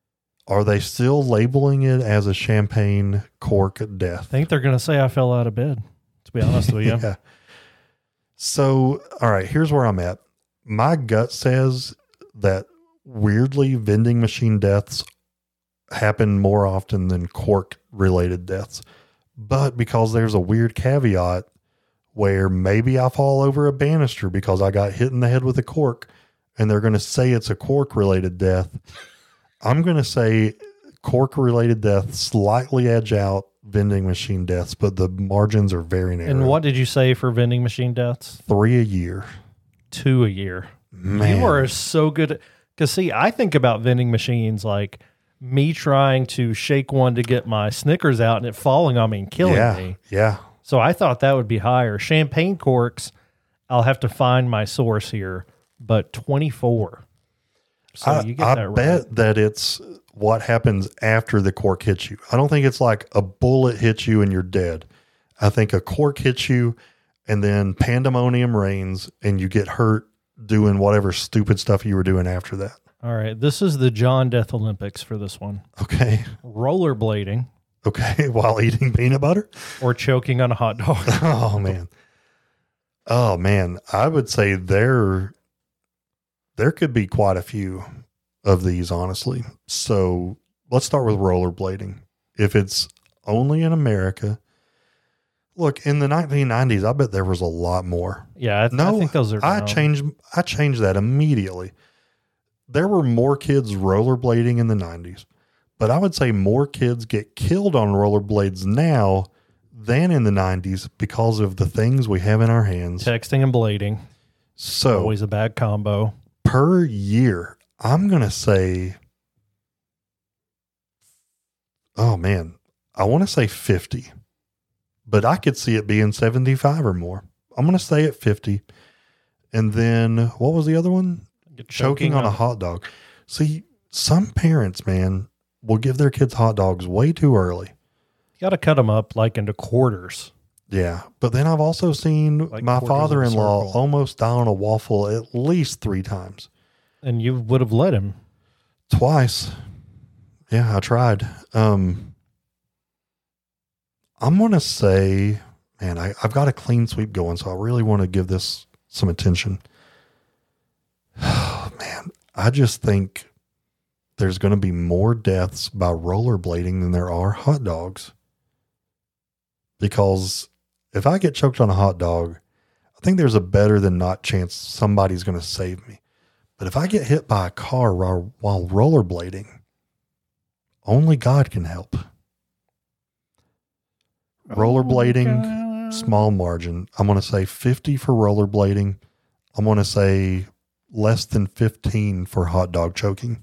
[SPEAKER 3] Are they still labeling it as a champagne cork
[SPEAKER 2] I
[SPEAKER 3] death?
[SPEAKER 2] think they're going to say I fell out of bed, to be honest with you.
[SPEAKER 3] Yeah. So, all right, here's where I'm at. My gut says that weirdly vending machine deaths happen more often than cork related deaths. But because there's a weird caveat where maybe I fall over a banister because I got hit in the head with a cork and they're going to say it's a cork related death, I'm going to say cork related death slightly edge out vending machine deaths, but the margins are very narrow.
[SPEAKER 2] And what did you say for vending machine deaths?
[SPEAKER 3] Three a year.
[SPEAKER 2] Two a year.
[SPEAKER 3] Man.
[SPEAKER 2] You are so good. Because, see, I think about vending machines like me trying to shake one to get my Snickers out and it falling on me and killing
[SPEAKER 3] yeah,
[SPEAKER 2] me.
[SPEAKER 3] Yeah.
[SPEAKER 2] So I thought that would be higher. Champagne corks, I'll have to find my source here, but twenty-four. So
[SPEAKER 3] I,
[SPEAKER 2] you get
[SPEAKER 3] I
[SPEAKER 2] that right.
[SPEAKER 3] bet that it's what happens after the cork hits you. I don't think it's like a bullet hits you and you're dead. I think a cork hits you and then pandemonium reigns and you get hurt doing whatever stupid stuff you were doing after that.
[SPEAKER 2] All right. This is the John Death Olympics for this one.
[SPEAKER 3] Okay.
[SPEAKER 2] Rollerblading
[SPEAKER 3] Okay. While eating peanut butter?
[SPEAKER 2] or choking on a hot dog.
[SPEAKER 3] Oh, man. Oh, man. I would say there, there could be quite a few of these, honestly. So let's start with rollerblading. If it's only in America, look, in the nineteen nineties, I bet there was a lot more.
[SPEAKER 2] Yeah, I, th-
[SPEAKER 3] No,
[SPEAKER 2] I think those are.
[SPEAKER 3] I
[SPEAKER 2] down.
[SPEAKER 3] changed. I changed that immediately. There were more kids rollerblading in the nineties, but I would say more kids get killed on rollerblades now than in the nineties because of the things we have in our hands.
[SPEAKER 2] Texting and blading.
[SPEAKER 3] So
[SPEAKER 2] Always a bad combo.
[SPEAKER 3] per year, I'm gonna say, oh man, I want to say fifty, but I could see it being seventy-five or more. I'm gonna say at fifty, and then what was the other one?
[SPEAKER 2] Get
[SPEAKER 3] Choking on a hot dog. See, some parents, man, will give their kids hot dogs way too early.
[SPEAKER 2] You got to cut them up like into quarters.
[SPEAKER 3] Yeah. But then I've also seen
[SPEAKER 2] Like
[SPEAKER 3] my
[SPEAKER 2] quarters of a
[SPEAKER 3] father-in-law
[SPEAKER 2] circle.
[SPEAKER 3] almost die on a waffle at least three times.
[SPEAKER 2] And you would have let him.
[SPEAKER 3] Twice. Yeah, I tried. Um, I'm going to say, man, I, I've got a clean sweep going, so I really want to give this some attention. Man, I just think there's going to be more deaths by rollerblading than there are hot dogs. Because if I get choked on a hot dog, I think there's a better than not chance somebody's going to save me. But if I get hit by a car while, while rollerblading, only God can help. Rollerblading, small margin. I'm going to say fifty for rollerblading. I'm going to say less than fifteen for hot dog choking.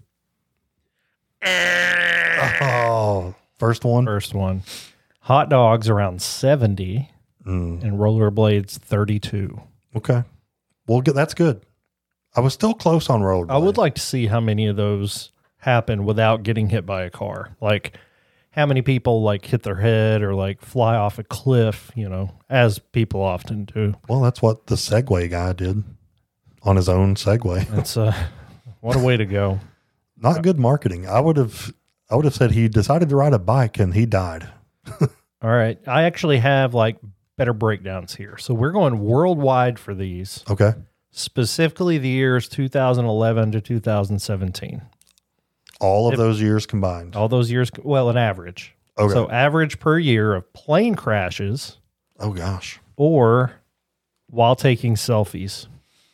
[SPEAKER 3] Oh, first one.
[SPEAKER 2] First one. Hot dogs around seventy
[SPEAKER 3] Mm,
[SPEAKER 2] and rollerblades thirty-two.
[SPEAKER 3] okay. Well, good. That's good. I was still close on rollerblading.
[SPEAKER 2] I would like to see how many of those happen without getting hit by a car. Like how many people like hit their head or like fly off a cliff, you know, as people often do.
[SPEAKER 3] Well, that's what the Segway guy did on his own Segway.
[SPEAKER 2] It's uh, what a way to go.
[SPEAKER 3] Not good marketing. I would have, I would have said he decided to ride a bike and he died.
[SPEAKER 2] All right. I actually have like better breakdowns here. So we're going worldwide for these,
[SPEAKER 3] Okay.
[SPEAKER 2] specifically the years two thousand eleven to two thousand seventeen.
[SPEAKER 3] All of
[SPEAKER 2] If-
[SPEAKER 3] those years combined.
[SPEAKER 2] All those years, well, an average.
[SPEAKER 3] Okay.
[SPEAKER 2] So average per year of plane crashes
[SPEAKER 3] Oh gosh.
[SPEAKER 2] or while taking selfies.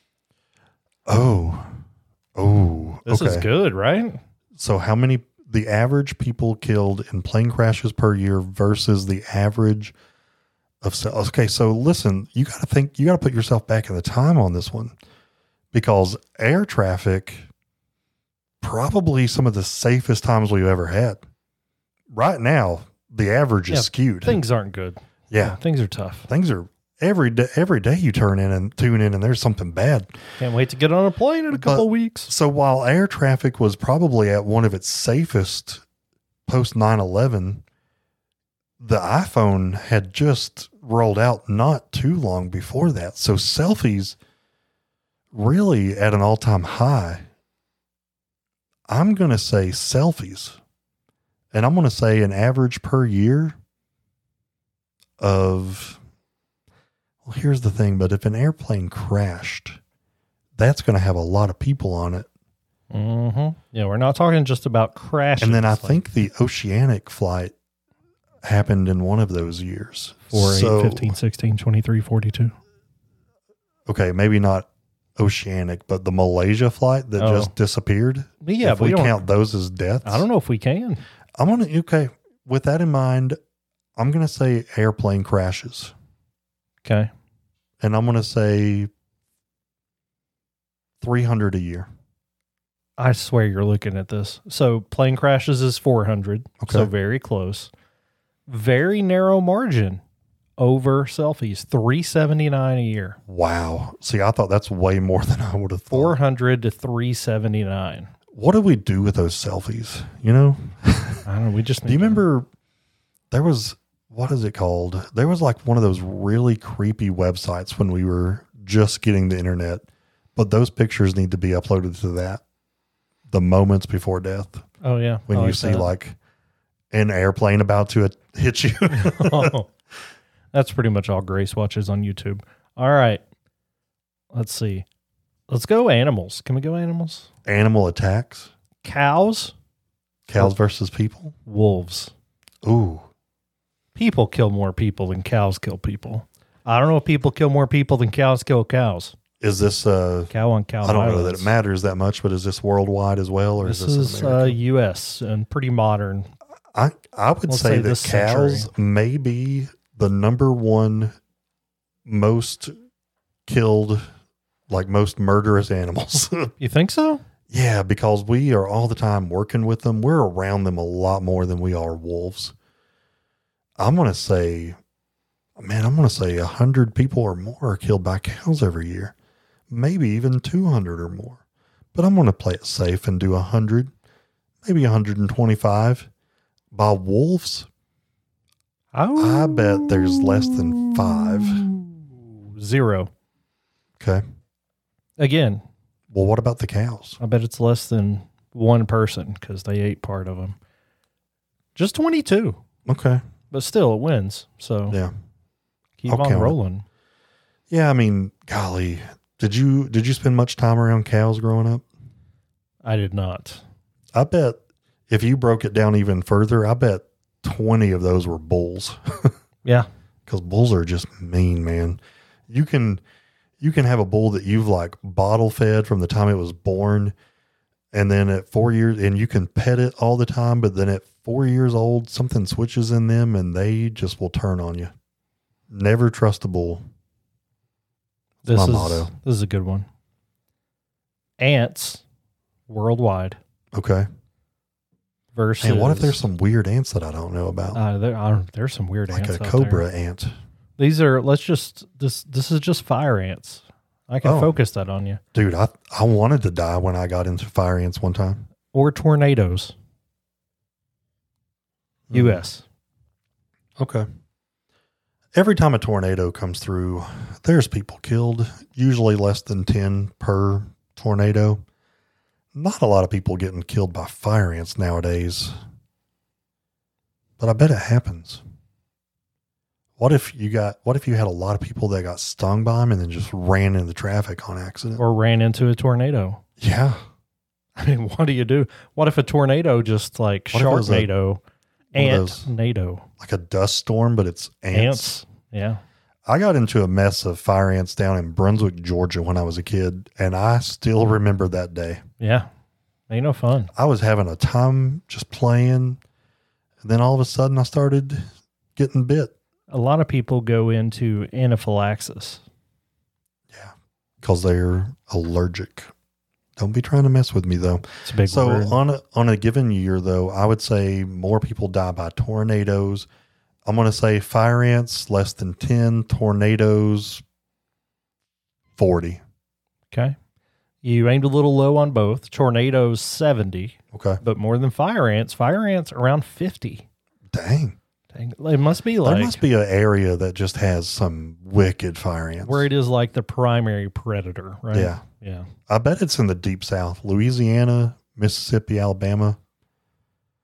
[SPEAKER 3] Oh. Oh.
[SPEAKER 2] This
[SPEAKER 3] okay.
[SPEAKER 2] is good, right?
[SPEAKER 3] So how many, the average people killed in plane crashes per year versus the average of, se- okay. So listen, you got to think, you got to put yourself back in the time on this one, because air traffic, probably some of the safest times we've ever had. Right now, the average is
[SPEAKER 2] Yeah,
[SPEAKER 3] skewed.
[SPEAKER 2] Things aren't good.
[SPEAKER 3] yeah.
[SPEAKER 2] Things are tough.
[SPEAKER 3] Things are every day, every day you turn in and tune in and there's something bad.
[SPEAKER 2] Can't wait to get on a plane in a couple
[SPEAKER 3] But-
[SPEAKER 2] of weeks.
[SPEAKER 3] So while air traffic was probably at one of its safest post nine eleven, the iPhone had just rolled out not too long before that. So selfies really at an all time high. I'm going to say selfies And I'm going to say an average per year of, well, here's the thing, but if an airplane crashed, that's going to have a lot of people on it.
[SPEAKER 2] Mm-hmm. Yeah, we're not talking just about crashes.
[SPEAKER 3] And then I
[SPEAKER 2] like
[SPEAKER 3] think the oceanic flight happened in one of those years.
[SPEAKER 2] four,
[SPEAKER 3] So-
[SPEAKER 2] eight, fifteen, sixteen, twenty-three, forty-two.
[SPEAKER 3] Okay, maybe not oceanic, but the Malaysia flight that
[SPEAKER 2] Oh.
[SPEAKER 3] just disappeared.
[SPEAKER 2] But yeah,
[SPEAKER 3] if
[SPEAKER 2] but
[SPEAKER 3] we
[SPEAKER 2] we don't-
[SPEAKER 3] count those as deaths,
[SPEAKER 2] I don't know if we can.
[SPEAKER 3] I'm gonna okay. With that in mind, I'm gonna say airplane crashes,
[SPEAKER 2] Okay.
[SPEAKER 3] and I'm gonna say three hundred a year.
[SPEAKER 2] I swear you're looking at this. So plane crashes is four hundred.
[SPEAKER 3] Okay.
[SPEAKER 2] So very close. Very narrow margin over selfies. three seventy-nine a year.
[SPEAKER 3] Wow. See, I thought that's way more than I would have thought.
[SPEAKER 2] four hundred to three seventy-nine.
[SPEAKER 3] What do we do with those selfies? You know,
[SPEAKER 2] I don't know. We just
[SPEAKER 3] do you
[SPEAKER 2] need to-
[SPEAKER 3] remember there was, what is it called? There was like one of those really creepy websites when we were just getting the internet, but those pictures need to be uploaded to that. The moments before death,
[SPEAKER 2] Oh, yeah.
[SPEAKER 3] when
[SPEAKER 2] I
[SPEAKER 3] you
[SPEAKER 2] like
[SPEAKER 3] see
[SPEAKER 2] that.
[SPEAKER 3] like an airplane about to hit you.
[SPEAKER 2] Oh, that's pretty much all Grace watches on YouTube. All right. Let's see. Let's go animals. Can we go animals?
[SPEAKER 3] Animal attacks,
[SPEAKER 2] Cows,
[SPEAKER 3] cows versus people.
[SPEAKER 2] wolves.
[SPEAKER 3] Ooh,
[SPEAKER 2] People kill more people than cows kill people. I don't know if people kill more people than cows kill cows.
[SPEAKER 3] is this, uh,
[SPEAKER 2] Cow on cow
[SPEAKER 3] I don't know that
[SPEAKER 2] violence.
[SPEAKER 3] it matters that much, but is this worldwide as well? Or
[SPEAKER 2] This
[SPEAKER 3] is this
[SPEAKER 2] is
[SPEAKER 3] an
[SPEAKER 2] uh,
[SPEAKER 3] American?
[SPEAKER 2] U S and pretty modern.
[SPEAKER 3] I, I would
[SPEAKER 2] let's
[SPEAKER 3] say,
[SPEAKER 2] say
[SPEAKER 3] that
[SPEAKER 2] this
[SPEAKER 3] cows
[SPEAKER 2] century.
[SPEAKER 3] may be the number one most killed, like most murderous animals.
[SPEAKER 2] You think so?
[SPEAKER 3] Yeah, because we are all the time working with them. We're around them a lot more than we are wolves. I'm going to say, man, I'm going to say one hundred people or more are killed by cows every year. Maybe even two hundred or more. But I'm going to play it safe and do one hundred, maybe one hundred twenty-five. By wolves,
[SPEAKER 2] Oh,
[SPEAKER 3] I bet there's less than five.
[SPEAKER 2] Zero.
[SPEAKER 3] Okay.
[SPEAKER 2] Again,
[SPEAKER 3] Well, what about the cows?
[SPEAKER 2] I bet it's less than one person because they ate part of them. Just twenty-two,
[SPEAKER 3] Okay.
[SPEAKER 2] but still it wins. So
[SPEAKER 3] Yeah.
[SPEAKER 2] keep
[SPEAKER 3] I'll
[SPEAKER 2] on
[SPEAKER 3] count it.
[SPEAKER 2] rolling.
[SPEAKER 3] Yeah, I mean, golly, did you did you spend much time around cows growing up?
[SPEAKER 2] I did not.
[SPEAKER 3] I bet if you broke it down even further, I bet twenty of those were bulls.
[SPEAKER 2] Yeah.
[SPEAKER 3] Because bulls are just mean, man. You can you can have a bull that you've like bottle fed from the time it was born, and then at four years, and you can pet it all the time, but then at four years old, something switches in them, and they just will turn on you. Never trust a bull.
[SPEAKER 2] This
[SPEAKER 3] my
[SPEAKER 2] is
[SPEAKER 3] motto.
[SPEAKER 2] this is a good one. Ants worldwide
[SPEAKER 3] Okay.
[SPEAKER 2] versus.
[SPEAKER 3] And what if there's some weird ants that I don't know about,
[SPEAKER 2] Uh, there are there's some weird
[SPEAKER 3] like
[SPEAKER 2] ants
[SPEAKER 3] a
[SPEAKER 2] out
[SPEAKER 3] cobra
[SPEAKER 2] there.
[SPEAKER 3] ant?
[SPEAKER 2] These are let's just this this is just fire ants. I can
[SPEAKER 3] Oh.
[SPEAKER 2] focus that on you.
[SPEAKER 3] Dude, I I wanted to die when I got into fire ants one time.
[SPEAKER 2] Or tornadoes. U S.
[SPEAKER 3] Okay. Every time a tornado comes through, there's people killed, usually less than ten per tornado. Not a lot of people getting killed by fire ants nowadays, but I bet it happens. What if you got, what if you had a lot of people that got stung by them and then just ran into traffic on accident?
[SPEAKER 2] Or ran into a tornado.
[SPEAKER 3] Yeah.
[SPEAKER 2] I mean, what do you do? What if a tornado just like
[SPEAKER 3] What if it was a-
[SPEAKER 2] Sharknado,
[SPEAKER 3] one of
[SPEAKER 2] ant
[SPEAKER 3] those-
[SPEAKER 2] nado,
[SPEAKER 3] Like a dust storm, but it's ants.
[SPEAKER 2] ants? Yeah.
[SPEAKER 3] I got into a mess of fire ants down in Brunswick, Georgia when I was a kid, and I still remember that day.
[SPEAKER 2] Yeah. Ain't no fun.
[SPEAKER 3] I was having a time just playing, and then all of a sudden I started getting bit.
[SPEAKER 2] A lot of people go into anaphylaxis.
[SPEAKER 3] Yeah, because they're allergic. Don't be trying to mess with me, though.
[SPEAKER 2] It's a big
[SPEAKER 3] So
[SPEAKER 2] word.
[SPEAKER 3] on a, on a given year, though, I would say more people die by tornadoes. I'm going to say fire ants, less than ten, tornadoes, forty.
[SPEAKER 2] Okay. You aimed a little low on both. Tornadoes, seventy,
[SPEAKER 3] Okay.
[SPEAKER 2] but more than fire ants. Fire ants around fifty.
[SPEAKER 3] Dang.
[SPEAKER 2] Dang, it must be like
[SPEAKER 3] There must be an area that just has some wicked fire ants.
[SPEAKER 2] where it is like the primary predator, right?
[SPEAKER 3] Yeah.
[SPEAKER 2] Yeah.
[SPEAKER 3] I bet it's in the deep south, Louisiana, Mississippi, Alabama.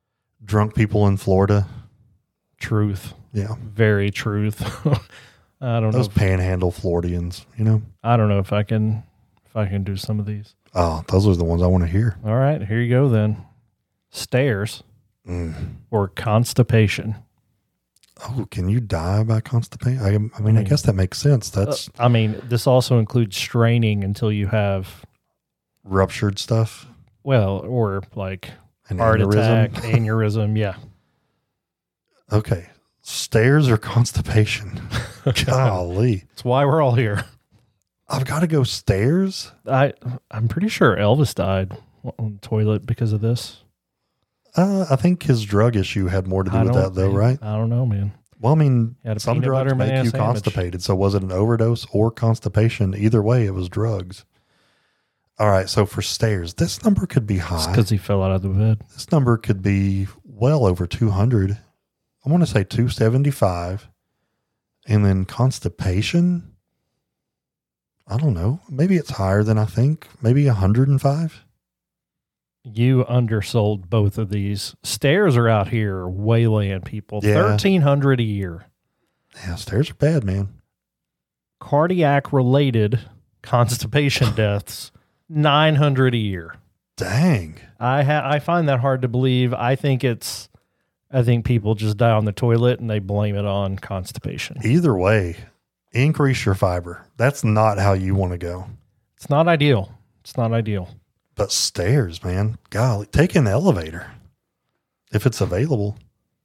[SPEAKER 3] drunk people in Florida.
[SPEAKER 2] Truth.
[SPEAKER 3] Yeah.
[SPEAKER 2] Very truth. I don't
[SPEAKER 3] Those
[SPEAKER 2] know. If,
[SPEAKER 3] panhandle Floridians, you know?
[SPEAKER 2] I don't know if I can if I can do some of these.
[SPEAKER 3] Oh, those are the ones I want to hear.
[SPEAKER 2] All right, here you go then. Stairs
[SPEAKER 3] Mm.
[SPEAKER 2] or constipation.
[SPEAKER 3] Oh, can you die by constipation? I, I mean, I,
[SPEAKER 2] mean,
[SPEAKER 3] guess that makes sense. That's
[SPEAKER 2] Uh, I mean, this also includes straining until you have,
[SPEAKER 3] ruptured stuff.
[SPEAKER 2] well, or like
[SPEAKER 3] An
[SPEAKER 2] heart
[SPEAKER 3] aneurysm.
[SPEAKER 2] attack, aneurysm. Yeah.
[SPEAKER 3] Okay. Stairs or constipation? Golly.
[SPEAKER 2] That's why we're all here.
[SPEAKER 3] I've got to go stairs?
[SPEAKER 2] I, I'm pretty sure Elvis died on the toilet because of this.
[SPEAKER 3] Uh, I think his drug issue had more to do
[SPEAKER 2] I
[SPEAKER 3] with
[SPEAKER 2] don't
[SPEAKER 3] that, though,
[SPEAKER 2] think-
[SPEAKER 3] right?
[SPEAKER 2] I don't know, man.
[SPEAKER 3] Well, I mean,
[SPEAKER 2] Had a
[SPEAKER 3] some
[SPEAKER 2] peanut
[SPEAKER 3] drugs
[SPEAKER 2] butter
[SPEAKER 3] make
[SPEAKER 2] banana
[SPEAKER 3] you
[SPEAKER 2] sandwich.
[SPEAKER 3] constipated. So was it an overdose or constipation? Either way, it was drugs. All right. So for stairs, this number could be high.
[SPEAKER 2] Because he fell out of the bed.
[SPEAKER 3] This number could be well over two hundred. I want to say two seventy-five. And then constipation, I don't know. Maybe it's higher than I think. Maybe one hundred five.
[SPEAKER 2] You undersold both of these. Stairs are out here waylaying people.
[SPEAKER 3] Yeah.
[SPEAKER 2] thirteen hundred a year.
[SPEAKER 3] Yeah, stairs are bad, man.
[SPEAKER 2] Cardiac related constipation deaths, nine hundred a year.
[SPEAKER 3] Dang.
[SPEAKER 2] I ha- I find that hard to believe. I think it's I think people just die on the toilet and they blame it on constipation.
[SPEAKER 3] Either way, increase your fiber. That's not how you want to go.
[SPEAKER 2] It's not ideal. It's not ideal.
[SPEAKER 3] But stairs, man. Golly, take an elevator if it's available.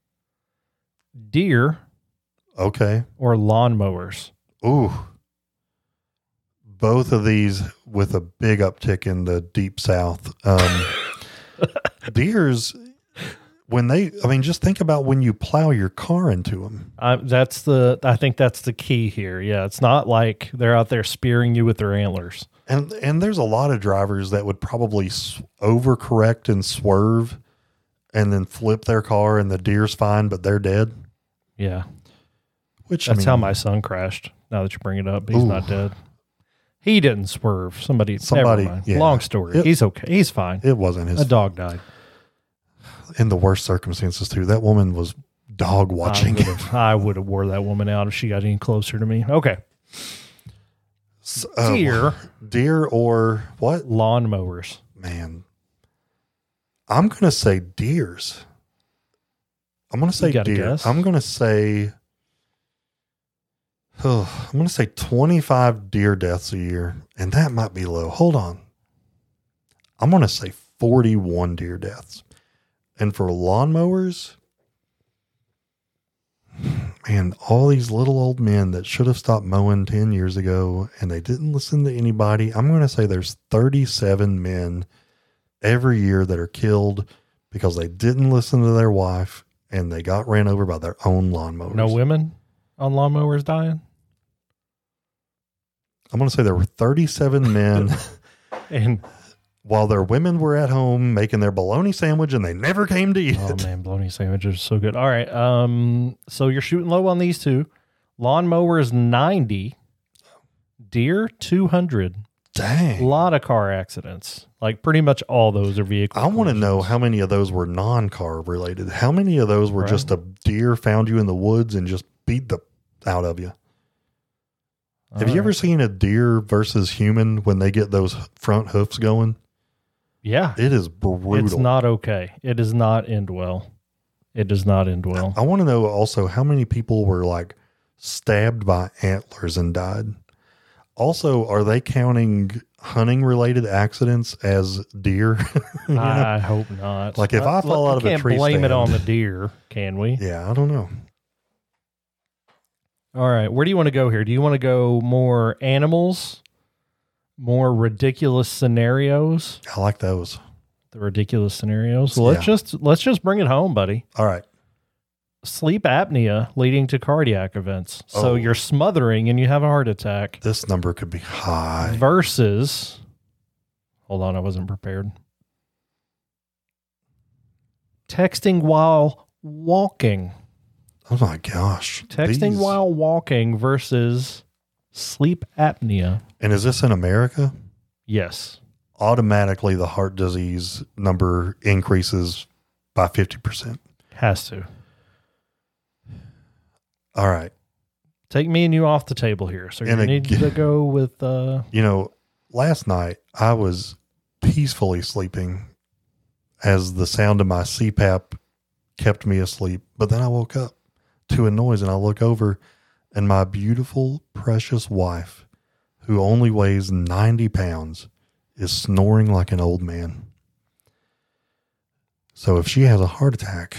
[SPEAKER 2] Deer
[SPEAKER 3] Okay.
[SPEAKER 2] or lawnmowers.
[SPEAKER 3] Ooh. Both of these with a big uptick in the deep south. Um, deers, when they, I mean, just think about when you plow your car into them.
[SPEAKER 2] I, that's the I think that's the key here. Yeah, it's not like they're out there spearing you with their antlers.
[SPEAKER 3] And and there's a lot of drivers that would probably s- overcorrect and swerve and then flip their car and the deer's fine, but they're dead.
[SPEAKER 2] Yeah,
[SPEAKER 3] Which I
[SPEAKER 2] that's
[SPEAKER 3] mean,
[SPEAKER 2] how my son crashed. Now that you bring it up, he's
[SPEAKER 3] Ooh.
[SPEAKER 2] not dead. He didn't swerve. Somebody,
[SPEAKER 3] Somebody-
[SPEAKER 2] never mind.
[SPEAKER 3] yeah.
[SPEAKER 2] Long story.
[SPEAKER 3] It-
[SPEAKER 2] he's okay. He's fine.
[SPEAKER 3] it wasn't his
[SPEAKER 2] A dog died.
[SPEAKER 3] in the worst circumstances too. That woman was dog watching.
[SPEAKER 2] I would've- I would have wore that woman out if she got any closer to me. Okay.
[SPEAKER 3] S- uh,
[SPEAKER 2] Deer,
[SPEAKER 3] deer or what?
[SPEAKER 2] lawnmowers.
[SPEAKER 3] Man, I'm gonna say deers. I'm gonna say
[SPEAKER 2] got a
[SPEAKER 3] deer.
[SPEAKER 2] guess?
[SPEAKER 3] I'm gonna say. Oh, I'm gonna say twenty-five deer deaths a year, and that might be low. Hold on. I'm gonna say forty-one deer deaths, and for lawnmowers, man, all these little old men that should have stopped mowing ten years ago, and they didn't listen to anybody. I'm gonna say there's thirty-seven men every year that are killed because they didn't listen to their wife and they got ran over by their own lawnmowers.
[SPEAKER 2] No women on lawnmowers dying.
[SPEAKER 3] I'm going to say there were thirty-seven men
[SPEAKER 2] And
[SPEAKER 3] while their women were at home making their bologna sandwich and they never came to eat
[SPEAKER 2] oh
[SPEAKER 3] it.
[SPEAKER 2] man, bologna sandwiches are so good. All right. Um, so you're shooting low on these two. Lawnmowers ninety, deer two hundred. A
[SPEAKER 3] Dang.
[SPEAKER 2] lot of car accidents. Like pretty much all those are vehicle.
[SPEAKER 3] I want to know
[SPEAKER 2] collisions.
[SPEAKER 3] how many of those were non-car related. How many of those were
[SPEAKER 2] Right.
[SPEAKER 3] just a deer found you in the woods and just beat the out of you? Have
[SPEAKER 2] All
[SPEAKER 3] you ever
[SPEAKER 2] right.
[SPEAKER 3] seen a deer versus human when they get those front hoofs going?
[SPEAKER 2] Yeah.
[SPEAKER 3] It is brutal.
[SPEAKER 2] It's not okay. It does not end well. It does not end well.
[SPEAKER 3] I want to know also how many people were like stabbed by antlers and died. Also, are they counting hunting related accidents as deer? You know?
[SPEAKER 2] I hope not.
[SPEAKER 3] Like, if I fall
[SPEAKER 2] we
[SPEAKER 3] out of a
[SPEAKER 2] can't
[SPEAKER 3] tree
[SPEAKER 2] blame it
[SPEAKER 3] stand-
[SPEAKER 2] on the deer, can we?
[SPEAKER 3] Yeah, I don't know.
[SPEAKER 2] All right. Where do you want to go here? Do you want to go more animals, more ridiculous scenarios?
[SPEAKER 3] I like those.
[SPEAKER 2] The ridiculous scenarios. Well, let's
[SPEAKER 3] Yeah.
[SPEAKER 2] just let's just bring it home, buddy.
[SPEAKER 3] All right.
[SPEAKER 2] Sleep apnea leading to cardiac events. So
[SPEAKER 3] Oh.
[SPEAKER 2] you're smothering and you have a heart attack
[SPEAKER 3] This number could be high.
[SPEAKER 2] versus hold on, I wasn't prepared. Texting while walking.
[SPEAKER 3] Oh my gosh.
[SPEAKER 2] Texting
[SPEAKER 3] These-
[SPEAKER 2] while walking versus sleep apnea.
[SPEAKER 3] And is this in America?
[SPEAKER 2] Yes.
[SPEAKER 3] Automatically, the heart disease number increases by fifty percent.
[SPEAKER 2] Has to.
[SPEAKER 3] All right.
[SPEAKER 2] Take me and you off the table here. So you
[SPEAKER 3] And
[SPEAKER 2] need
[SPEAKER 3] again-
[SPEAKER 2] to go with uh
[SPEAKER 3] You know, last night I was peacefully sleeping as the sound of my C PAP kept me asleep. But then I woke up to a noise and I look over and my beautiful, precious wife, who only weighs ninety pounds, is snoring like an old man. So if she has a heart attack,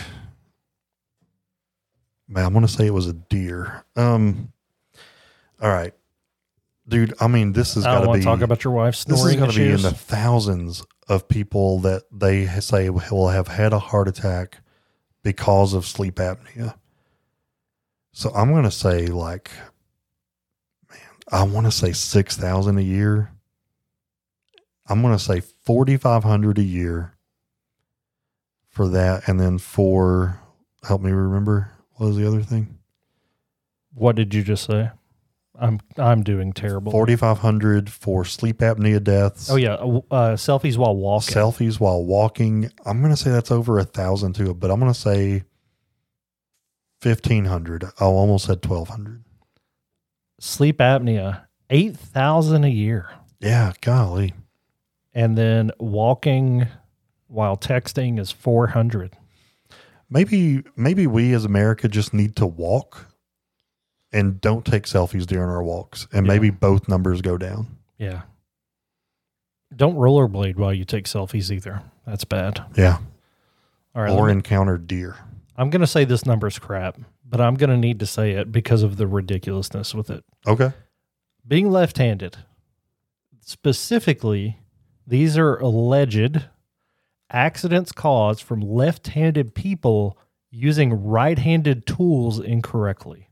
[SPEAKER 3] man, I'm going to say it was a deer. Um, all right. Dude, I mean, this has
[SPEAKER 2] I
[SPEAKER 3] got
[SPEAKER 2] don't
[SPEAKER 3] to
[SPEAKER 2] want
[SPEAKER 3] be...
[SPEAKER 2] to talk about your wife's
[SPEAKER 3] This is
[SPEAKER 2] snoring
[SPEAKER 3] going to be in
[SPEAKER 2] issues.
[SPEAKER 3] the thousands of people that they say will have had a heart attack because of sleep apnea. So I'm going to say like, man, I want to say six thousand a year. I'm going to say forty-five hundred a year for that. And then for, help me remember, what was the other thing?
[SPEAKER 2] What did you just say? I'm I'm doing terrible.
[SPEAKER 3] forty-five hundred for sleep apnea deaths.
[SPEAKER 2] Oh yeah, uh, uh, selfies while walking.
[SPEAKER 3] Selfies while walking. I'm going to say that's over a thousand too, but I'm going to say fifteen hundred. I almost said twelve hundred.
[SPEAKER 2] Sleep apnea, eight thousand a year,
[SPEAKER 3] Yeah, golly.
[SPEAKER 2] and then walking while texting is four hundred.
[SPEAKER 3] Maybe, maybe we as America just need to walk and don't take selfies during our walks, and
[SPEAKER 2] Yeah.
[SPEAKER 3] maybe both numbers go down.
[SPEAKER 2] Yeah. Don't rollerblade while you take selfies either. That's bad.
[SPEAKER 3] Yeah.
[SPEAKER 2] All right.
[SPEAKER 3] Or
[SPEAKER 2] let me-
[SPEAKER 3] encounter deer.
[SPEAKER 2] I'm going to say this number's crap, but I'm going to need to say it because of the ridiculousness with it.
[SPEAKER 3] Okay.
[SPEAKER 2] Being left-handed, specifically, these are alleged accidents caused from left-handed people using right-handed tools incorrectly.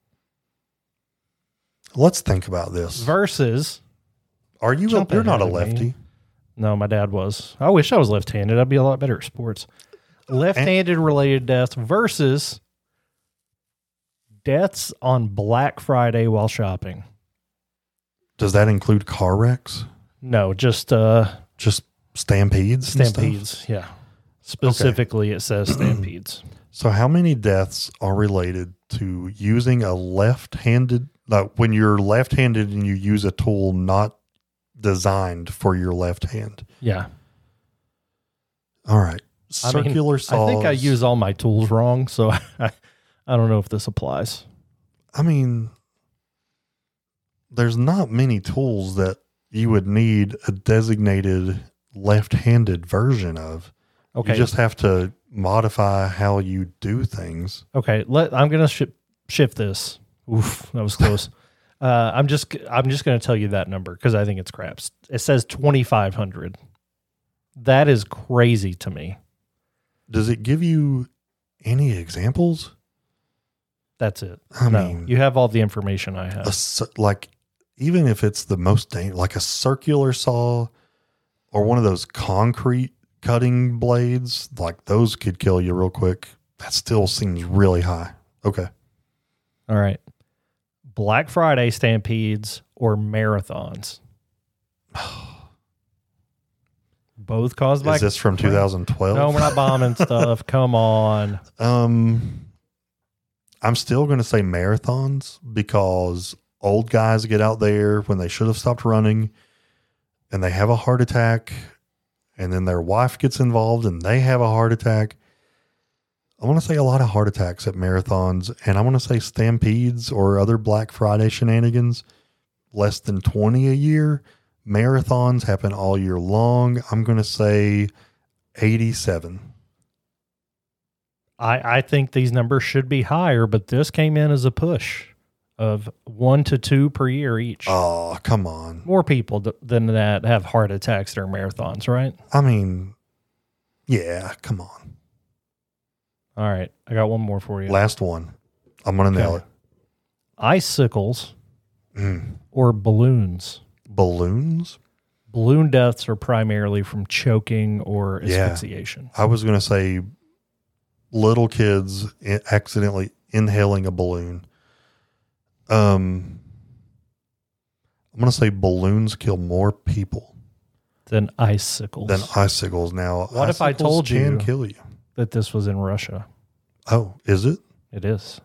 [SPEAKER 3] Let's think about this.
[SPEAKER 2] Versus,
[SPEAKER 3] Are you, a,
[SPEAKER 2] Jump
[SPEAKER 3] you're not a
[SPEAKER 2] ahead of me.
[SPEAKER 3] lefty.
[SPEAKER 2] no, my dad was. I wish I was left-handed. I'd be a lot better at sports. Left-handed related deaths versus deaths on Black Friday while shopping.
[SPEAKER 3] Does that include car wrecks?
[SPEAKER 2] No, just uh,
[SPEAKER 3] Just stampedes? and stuff?
[SPEAKER 2] stampedes. Yeah. Specifically, it says stampedes.
[SPEAKER 3] So how many deaths are related to using a left-handed, like when you're left-handed and you use a tool not designed for your left hand?
[SPEAKER 2] Yeah.
[SPEAKER 3] All right.
[SPEAKER 2] I mean,
[SPEAKER 3] Circular saws.
[SPEAKER 2] I think I use all my tools wrong, so I, I don't know if this applies.
[SPEAKER 3] I mean, there's not many tools that you would need a designated left-handed version of.
[SPEAKER 2] Okay.
[SPEAKER 3] You just have to modify how you do things.
[SPEAKER 2] Okay, let I'm gonna sh- shift this. Oof, that was close. uh, I'm just I'm just gonna tell you that number because I think it's crap. It says twenty-five hundred. That is crazy to me.
[SPEAKER 3] Does it give you any examples?
[SPEAKER 2] That's it.
[SPEAKER 3] I
[SPEAKER 2] no,
[SPEAKER 3] mean,
[SPEAKER 2] you have all the information I
[SPEAKER 3] a,
[SPEAKER 2] have.
[SPEAKER 3] cir- like even if it's the most dang- like a circular saw or one of those concrete cutting blades, like those could kill you real quick. That still seems really high. Okay.
[SPEAKER 2] All right, Black Friday stampedes or marathons. Both caused by.
[SPEAKER 3] Is this from two thousand twelve?
[SPEAKER 2] No, we're not bombing stuff. Come on.
[SPEAKER 3] Um, I'm still going to say marathons because old guys get out there when they should have stopped running and they have a heart attack, and then their wife gets involved and they have a heart attack. I want to say a lot of heart attacks at marathons, and I want to say stampedes or other Black Friday shenanigans, less than twenty a year. Marathons happen all year long. I'm going to say eighty-seven.
[SPEAKER 2] I, I think these numbers should be higher, but this came in as a push of one to two per year each.
[SPEAKER 3] Oh, come on.
[SPEAKER 2] More people th- than that have heart attacks during marathons, right?
[SPEAKER 3] I mean, yeah, come on.
[SPEAKER 2] All right. I got one more for you.
[SPEAKER 3] Last one. I'm going to nail
[SPEAKER 2] Okay. Icicles
[SPEAKER 3] it. Mm.
[SPEAKER 2] or balloons.
[SPEAKER 3] Balloons?
[SPEAKER 2] Balloon deaths are primarily from choking or
[SPEAKER 3] Yeah.
[SPEAKER 2] asphyxiation.
[SPEAKER 3] I was going to say little kids i- accidentally inhaling a balloon. Um, I'm going to say balloons kill more people
[SPEAKER 2] Than icicles.
[SPEAKER 3] than icicles. Now,
[SPEAKER 2] What if I
[SPEAKER 3] icicles
[SPEAKER 2] told
[SPEAKER 3] can
[SPEAKER 2] you-
[SPEAKER 3] kill you?
[SPEAKER 2] that this was in Russia?
[SPEAKER 3] Oh, is it?
[SPEAKER 2] It is.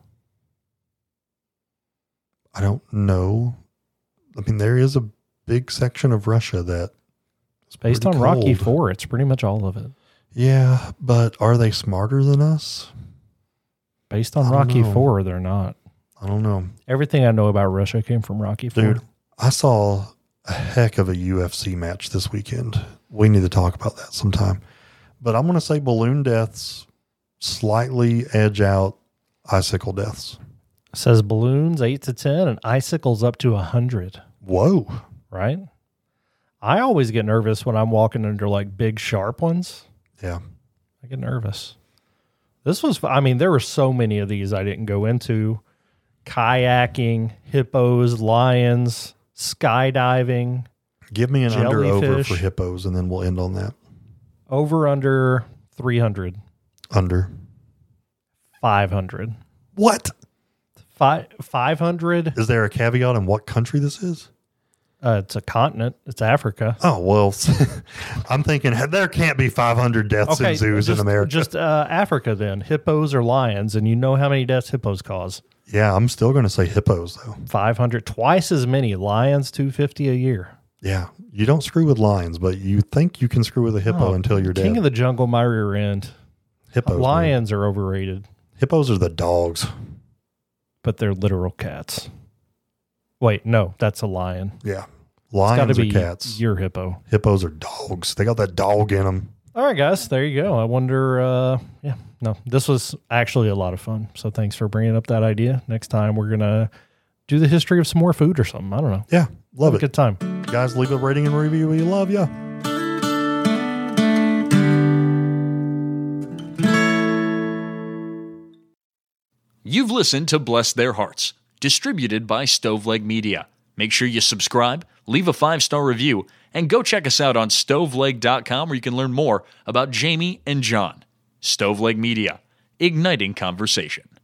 [SPEAKER 3] I don't know. I mean, there is a big section of Russia that
[SPEAKER 2] It's based on
[SPEAKER 3] pretty
[SPEAKER 2] Rocky
[SPEAKER 3] cold.
[SPEAKER 2] four. It's pretty much all of it.
[SPEAKER 3] Yeah, but are they smarter than us?
[SPEAKER 2] Based on
[SPEAKER 3] I don't
[SPEAKER 2] Rocky
[SPEAKER 3] know.
[SPEAKER 2] four, they're not.
[SPEAKER 3] I don't know.
[SPEAKER 2] Everything I know about Russia came from Rocky four.
[SPEAKER 3] Dude, I saw a heck of a U F C match this weekend. We need to talk about that sometime. But I'm going to say balloon deaths slightly edge out icicle deaths.
[SPEAKER 2] Says balloons eight to ten and icicles up to one hundred,
[SPEAKER 3] Whoa.
[SPEAKER 2] right? I always get nervous when I'm walking under like big sharp ones.
[SPEAKER 3] Yeah.
[SPEAKER 2] I get nervous. This was, I mean, there were so many of these I didn't go into. Kayaking, hippos, lions, skydiving,
[SPEAKER 3] Give me an under over
[SPEAKER 2] Jellyfish.
[SPEAKER 3] for hippos, and then we'll end on that.
[SPEAKER 2] over under three hundred,
[SPEAKER 3] Under.
[SPEAKER 2] five hundred.
[SPEAKER 3] What?
[SPEAKER 2] Five, five hundred,
[SPEAKER 3] Is there a caveat in what country this is?
[SPEAKER 2] uh, it's a continent. It's Africa.
[SPEAKER 3] Oh, well, I'm thinking there can't be five hundred deaths in zoos
[SPEAKER 2] just,
[SPEAKER 3] in America.
[SPEAKER 2] Just uh, Africa then. Hippos or lions, and you know how many deaths hippos cause.
[SPEAKER 3] yeah, I'm still going to say hippos, though.
[SPEAKER 2] five hundred, twice as many. Lions, two hundred fifty a year.
[SPEAKER 3] Yeah, you don't screw with lions, but you think you can screw with a hippo
[SPEAKER 2] Oh,
[SPEAKER 3] until you're
[SPEAKER 2] King
[SPEAKER 3] dead.
[SPEAKER 2] of the jungle, my rear end.
[SPEAKER 3] Hippos, man.
[SPEAKER 2] Lions are overrated,
[SPEAKER 3] Hippos are the dogs.
[SPEAKER 2] but they're literal cats. Wait, no, that's a lion.
[SPEAKER 3] Yeah,
[SPEAKER 2] It's got
[SPEAKER 3] lions
[SPEAKER 2] to
[SPEAKER 3] are
[SPEAKER 2] be
[SPEAKER 3] cats.
[SPEAKER 2] your hippo.
[SPEAKER 3] Hippos are dogs. They got that dog in them.
[SPEAKER 2] All right, guys, there you go. I wonder, uh, yeah, no, this was actually a lot of fun. So thanks for bringing up that idea. Next time we're going to do the history of some more food or something. I don't know.
[SPEAKER 3] Yeah, love
[SPEAKER 2] Have a
[SPEAKER 3] it.
[SPEAKER 2] good time.
[SPEAKER 3] Guys, leave a rating and review. We love ya.
[SPEAKER 4] You've listened to Bless Their Hearts, distributed by Stoveleg Media. Make sure you subscribe, leave a five-star review, and go check us out on stoveleg dot com where you can learn more about Jamie and John. Stoveleg Media, igniting conversation.